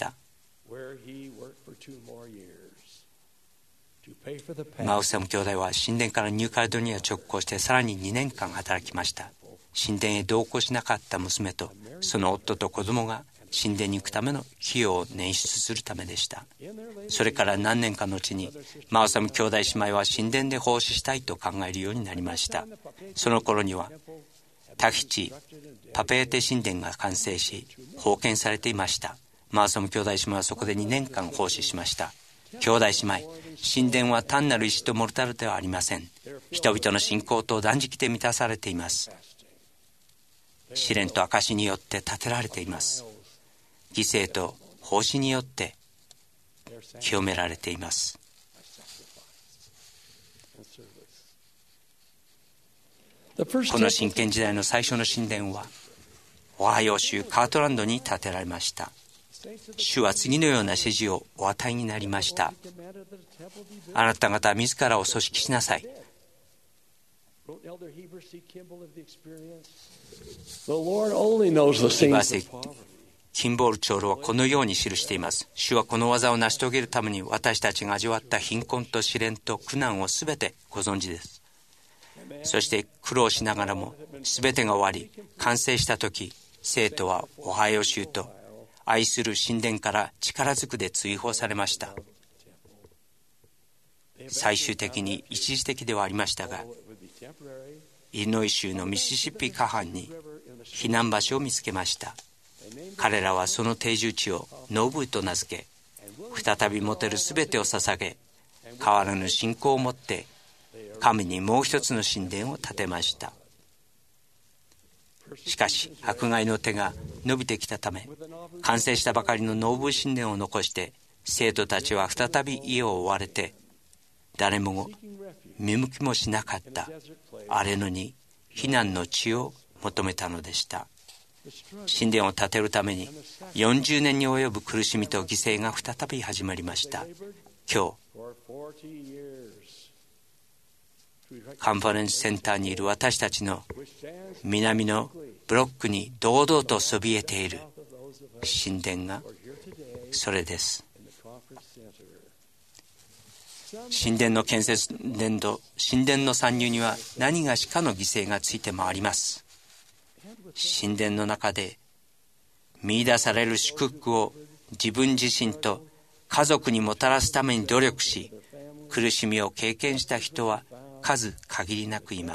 マウサム兄弟は神殿からニューカレドニア直行してさらににねんかん働きました。神殿へ同行しなかった娘とその夫と子供が神殿に行くための費用を捻出するためでした。それから何年かの後にマウサム兄弟姉妹は神殿で奉仕したいと考えるようになりました。その頃にはタヒチパペーテ神殿が完成し奉献されていました。マウサム兄弟姉妹はそこでにねんかん奉仕しました。兄弟姉妹、神殿は単なる石とモルタルではありません。人々の信仰と断食で満たされています。試練と証によって建てられています。犠牲と奉仕によって清められています。この真剣時代の最初の神殿はオハイオ州カートランドに建てられました。主は次のような指示をお与えになりました。あなた方自らを組織しなさい。イバセキンボール長老はこのように記しています。主はこの技を成し遂げるために私たちが味わった貧困と試練と苦難をすべてご存知です。そして苦労しながらもすべてが終わり完成したとき、生徒はオハイオ州と愛する神殿から力ずくで追放されました。最終的に一時的ではありましたが、イリノイ州のミシシッピ河畔に避難場所を見つけました。彼らはその定住地をノブーと名付け、再び持てるすべてを捧げ、変わらぬ信仰を持って神にもう一つの神殿を建てました。しかし迫害の手が伸びてきたため、完成したばかりのノブー神殿を残して生徒たちは再び家を追われて、誰も見向きもしなかった荒れ野に避難の地を求めたのでした。神殿を建てるためによんじゅうねんに及ぶ苦しみと犠牲が再び始まりました。今日カンファレンスセンターにいる私たちの南のブロックに堂々とそびえている神殿がそれです。神殿の建設年度、神殿の参入には何がしかの犠牲がついて回ります。神殿の中で見出される祝福を自分自身と家族にもたらすために努力し、苦しみを経験した人は数限りなくいます。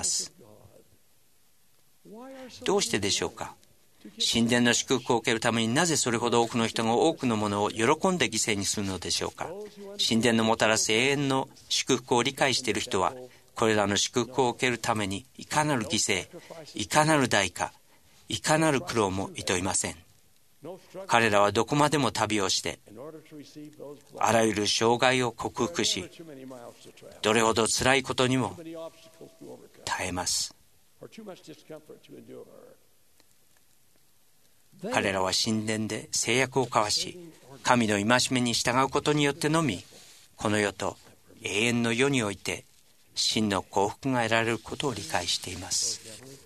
どうしてでしょうか。神殿の祝福を受けるためになぜそれほど多くの人が多くのものを喜んで犠牲にするのでしょうか。神殿のもたらす永遠の祝福を理解している人は、これらの祝福を受けるためにいかなる犠牲、いかなる代価、いかなる苦労もいといません。彼らはどこまでも旅をして、あらゆる障害を克服し、どれほど辛いことにも耐えます。彼らは神殿で誓約を交わし、神の戒めに従うことによってのみ、この世と永遠の世において真の幸福が得られることを理解しています。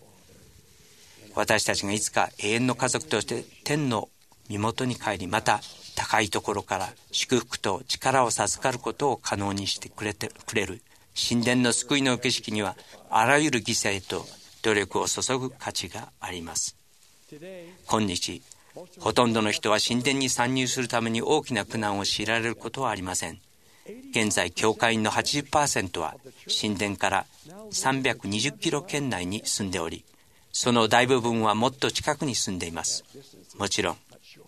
私たちがいつか永遠の家族として天の身元に帰り、また高いところから祝福と力を授かることを可能にしてくれてくれる神殿の救いの儀式には、あらゆる犠牲と努力を注ぐ価値があります。今日ほとんどの人は神殿に参入するために大きな苦難を強いられることはありません。現在教会員の はちじゅっパーセント は神殿からさんびゃくにじゅっキロ圏内に住んでおり、その大部分はもっと近くに住んでいます。もちろん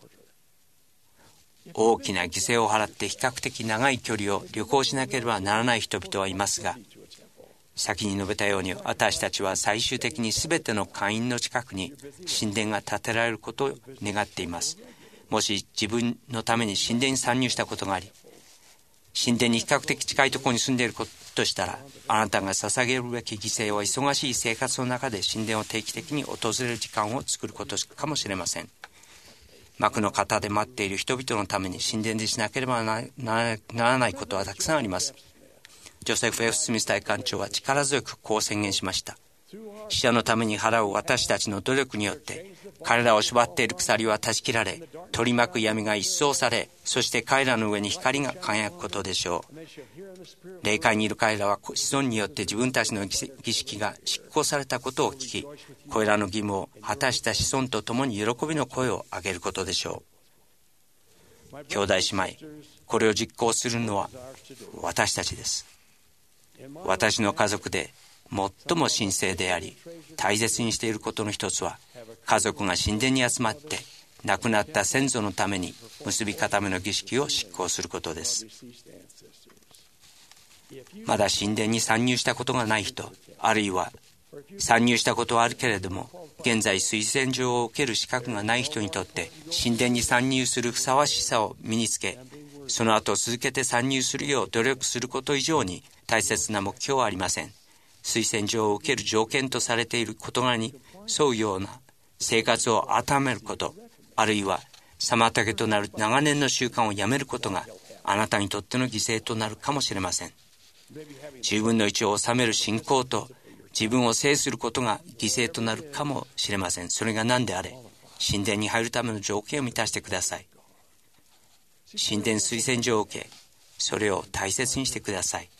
大きな犠牲を払って比較的長い距離を旅行しなければならない人々はいますが、先に述べたように私たちは最終的に全ての会員の近くに神殿が建てられることを願っています。もし自分のために神殿に参入したことがあり、神殿に比較的近いところに住んでいることとしたら、あなたが捧げるべき犠牲は忙しい生活の中で神殿を定期的に訪れる時間を作ることかもしれません。幕の方で待っている人々のために神殿でしなければならないことはたくさんあります。ジョセフ・エフ・スミス大官長は力強くこう宣言しました。死者のために払う私たちの努力によって彼らを縛っている鎖は断ち切られ、取り巻く闇が一掃され、そして彼らの上に光が輝くことでしょう。霊界にいる彼らは子孫によって自分たちの儀式が執行されたことを聞き、これらの義務を果たした子孫と共に喜びの声を上げることでしょう。兄弟姉妹、これを実行するのは私たちです。私の家族で最も神聖であり大切にしていることの一つは、家族が神殿に集まって亡くなった先祖のために結び固めの儀式を執行することです。まだ神殿に参入したことがない人、あるいは参入したことはあるけれども現在推薦状を受ける資格がない人にとって、神殿に参入するふさわしさを身につけ、その後続けて参入するよう努力すること以上に大切な目標はありません。推薦状を受ける条件とされている事柄に沿うような生活を改めること、あるいは妨げとなる長年の習慣をやめることがあなたにとっての犠牲となるかもしれません。じゅうぶんのいちを治める信仰と自分を制することが犠牲となるかもしれません。それが何であれ、神殿に入るための条件を満たしてください。神殿推薦状を受け、それを大切にしてください。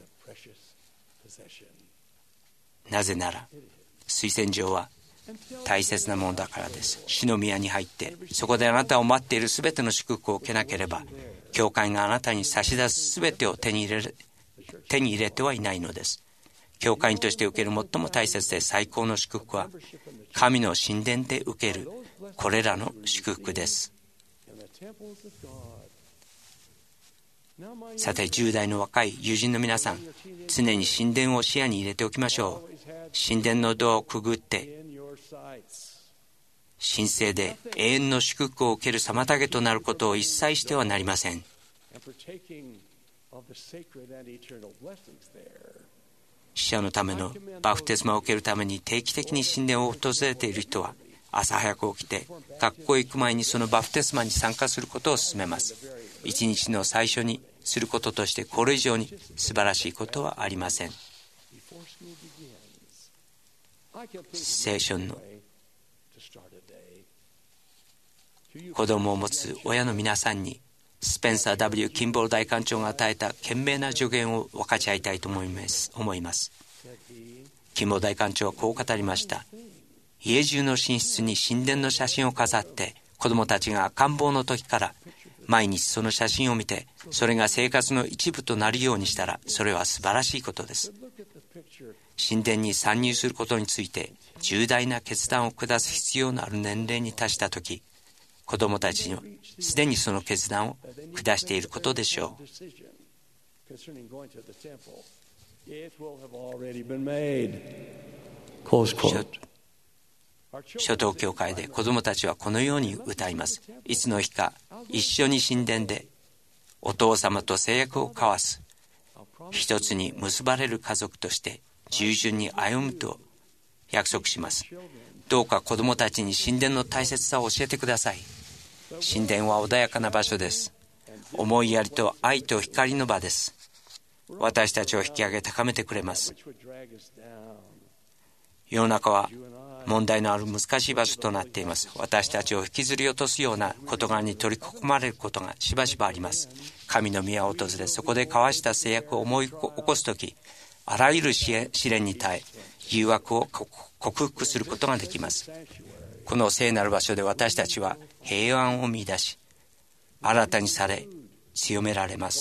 なぜなら、推薦状は大切なものだからです。主の宮に入って、そこであなたを待っているすべての祝福を受けなければ、教会があなたに差し出すすべてを手に入れる、手に入れてはいないのです。教会員として受ける最も大切で最高の祝福は、神の神殿で受けるこれらの祝福です。さて、じゅう代の若い友人の皆さん、常に神殿を視野に入れておきましょう。神殿のドアをくぐって、神聖で永遠の祝福を受ける妨げとなることを一切してはなりません。死者のためのバプテスマを受けるために定期的に神殿を訪れている人は、朝早く起きて学校へ行く前にそのバプテスマに参加することを勧めます。一日の最初にすることとしてこれ以上に素晴らしいことはありません。聖書の子供を持つ親の皆さんにスペンサー ダブリュー キンボール大官長が与えた賢明な助言を分かち合いたいと思います。思いますキンボール大官長はこう語りました。家中の寝室に神殿の写真を飾って、子供たちが赤ん坊の時から毎日その写真を見て、それが生活の一部となるようにしたら、それは素晴らしいことです。神殿に参入することについて重大な決断を下す必要のある年齢に達したとき、子供たちにすでにその決断を下していることでしょう。初等教会で子供たちはこのように歌います。いつの日か一緒に神殿でお父様と誓約を交わす、一つに結ばれる家族として従順に歩むと約束します。どうか子供たちに神殿の大切さを教えてください。神殿は穏やかな場所です。思いやりと愛と光の場です。私たちを引き上げ高めてくれます。世の中は問題のある難しい場所となっています。私たちを引きずり落とすような事柄に取り囲まれることがしばしばあります。神の宮を訪れ、そこで交わした誓約を思い起こすとき、あらゆる試練に耐え、誘惑を克服することができます。この聖なる場所で私たちは平安を見出し、新たにされ、強められます。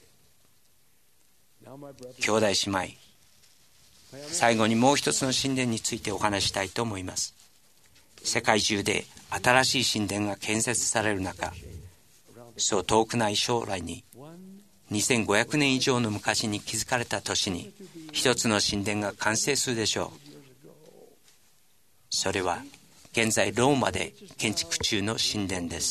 兄弟姉妹、最後にもう一つの神殿についてお話したいと思います。世界中で新しい神殿が建設される中、そう遠くない将来ににせんごひゃくねん以上の昔に築かれた都市に一つの神殿が完成するでしょう。それは現在ローマで建築中の神殿です。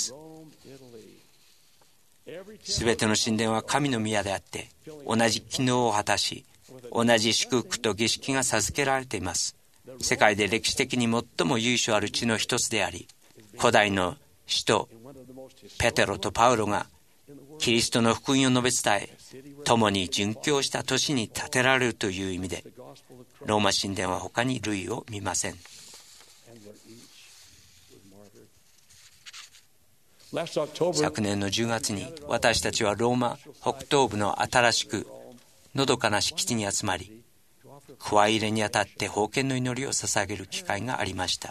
すべての神殿は神の宮であって、同じ機能を果たし、同じ祝福と儀式が授けられています。世界で歴史的に最も由緒ある地の一つであり、古代の使徒ペテロとパウロがキリストの福音を述べ伝え、共に殉教した年に建てられるという意味で、ローマ神殿は他に類を見ません。昨年のじゅうがつに私たちはローマ北東部の新しくのどかな敷地に集まり、くわ入れにあたって封建の祈りを捧げる機会がありました。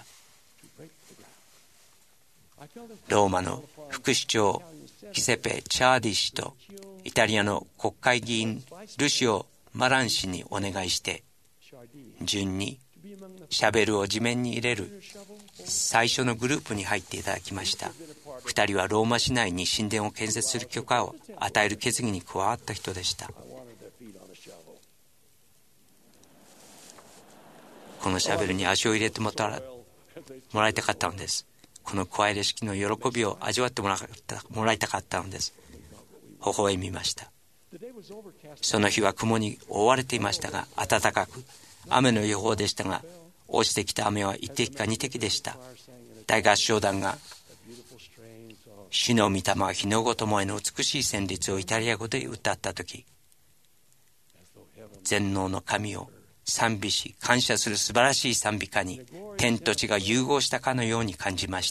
ローマの副市長ギセペ・チャーディ氏とイタリアの国会議員ルシオ・マラン氏にお願いして、順にシャベルを地面に入れる最初のグループに入っていただきました。二人はローマ市内に神殿を建設する許可を与える決議に加わった人でした。このシャベルに足を入れてもらいたかったのです。この加える式の喜びを味わってもらいたかったのです。微笑みました。その日は雲に覆われていましたが、暖かく雨の予報でしたが、 落ちてきた雨はいってきかにてきでした。大合唱団が主の御霊は日のごともへの美しい旋律をイタリア語で歌ったとき、全能の神を賛美し感謝する素晴らしい賛美歌に天と地が融合したかのように感じました。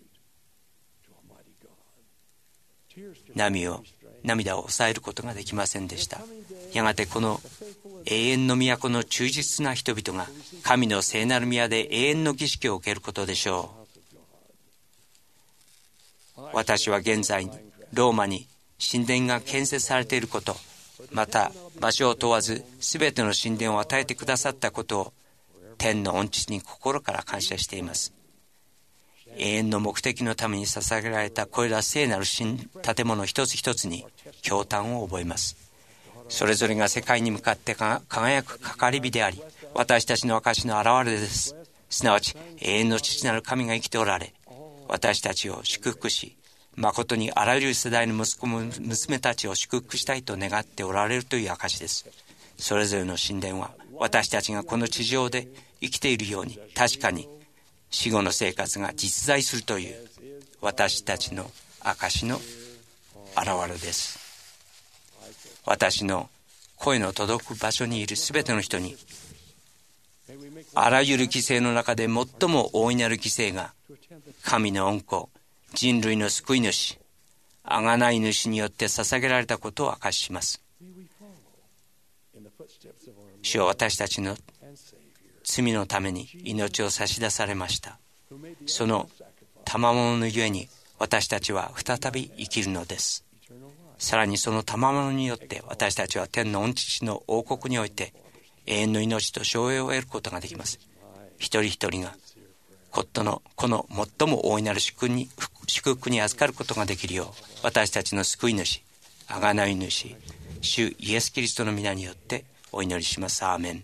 涙を涙を抑えることができませんでした。やがてこの永遠の都の忠実な人々が神の聖なる宮で永遠の儀式を受けることでしょう。私は現在ローマに神殿が建設されていること、また場所を問わず全ての神殿を与えてくださったことを天の御父に心から感謝しています。永遠の目的のために捧げられたこれら聖なる新建物一つ一つに驚嘆を覚えます。それぞれが世界に向かって輝く係火であり、私たちの証の表れです。すなわち永遠の父なる神が生きておられ、私たちを祝福し、誠にあらゆる世代の息子も娘たちを祝福したいと願っておられるという証です。それぞれの神殿は私たちがこの地上で生きているように、確かに死後の生活が実在するという私たちの証の表れです。私の声の届く場所にいるすべての人に、あらゆる犠牲の中で最も大いなる犠牲が神の御子、人類の救い主、贖い主によって捧げられたことを証しします。主は私たちの罪のために命を差し出されました。その賜物のゆえに私たちは再び生きるのです。さらにその賜物によって私たちは天の御父の王国において永遠の命と生栄を得ることができます。一人一人がことのこの最も大いなる祝福に、祝福に預かることができるよう、私たちの救い主、贖い主、主イエスキリストの皆によってお祈りします。アーメン。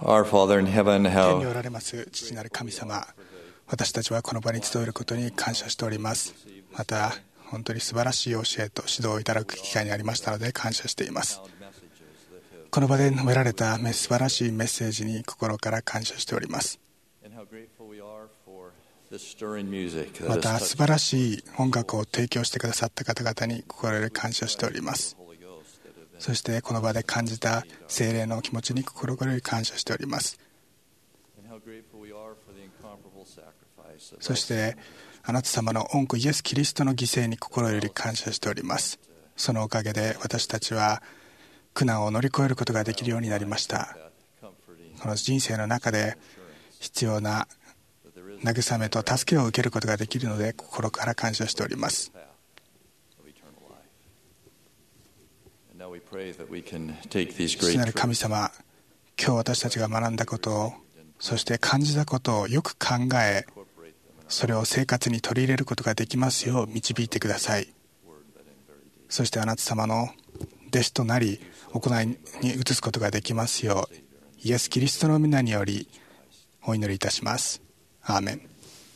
Our Father in heaven, 天にお how られます父なる神様、私たちはこの場に集えることに感謝しております。また本当に素晴らしい教えと指導をいただく機会にありましたので感謝しています。この場で述べられた素晴らしいメッセージに心から感謝しております。また素晴らしい音楽を提供してくださった方々に心より感謝しております。そしてこの場で感じた聖霊の気持ちに心より感謝しております。そしてあなた様の御子イエス・キリストの犠牲に心より感謝しております。そのおかげで私たちは苦難を乗り越えることができるようになりました。この人生の中で必要な慰めと助けを受けることができるので心から感謝しております。父なる神様、今日私たちが学んだことを、そして感じたことをよく考え、それを生活に取り入れることができますよう導いてください。そしてあなた様の弟子となり行いに移すことができますよう、イエス・キリストの皆によりお祈りいたします。アーメン。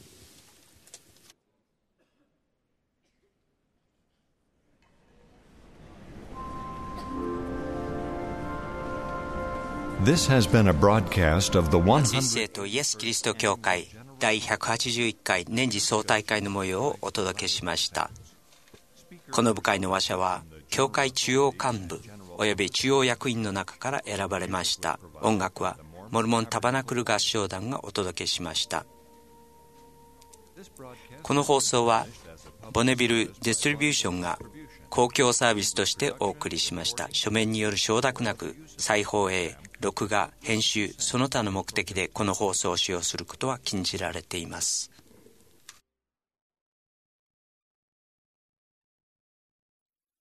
This has been a broadcast of the 松井生徒イエス・キリスト教会第ひゃくはちじゅういっかい年次総大会の模様をお届けしました。この部会の話者は教会中央幹部および中央役員の中から選ばれました。音楽はモルモンタバナクル合唱団がお届けしました。この放送はボネビル・ディストリビューションが公共サービスとしてお送りしました。書面による承諾なく再放映、録画、編集、その他の目的でこの放送を使用することは禁じられています。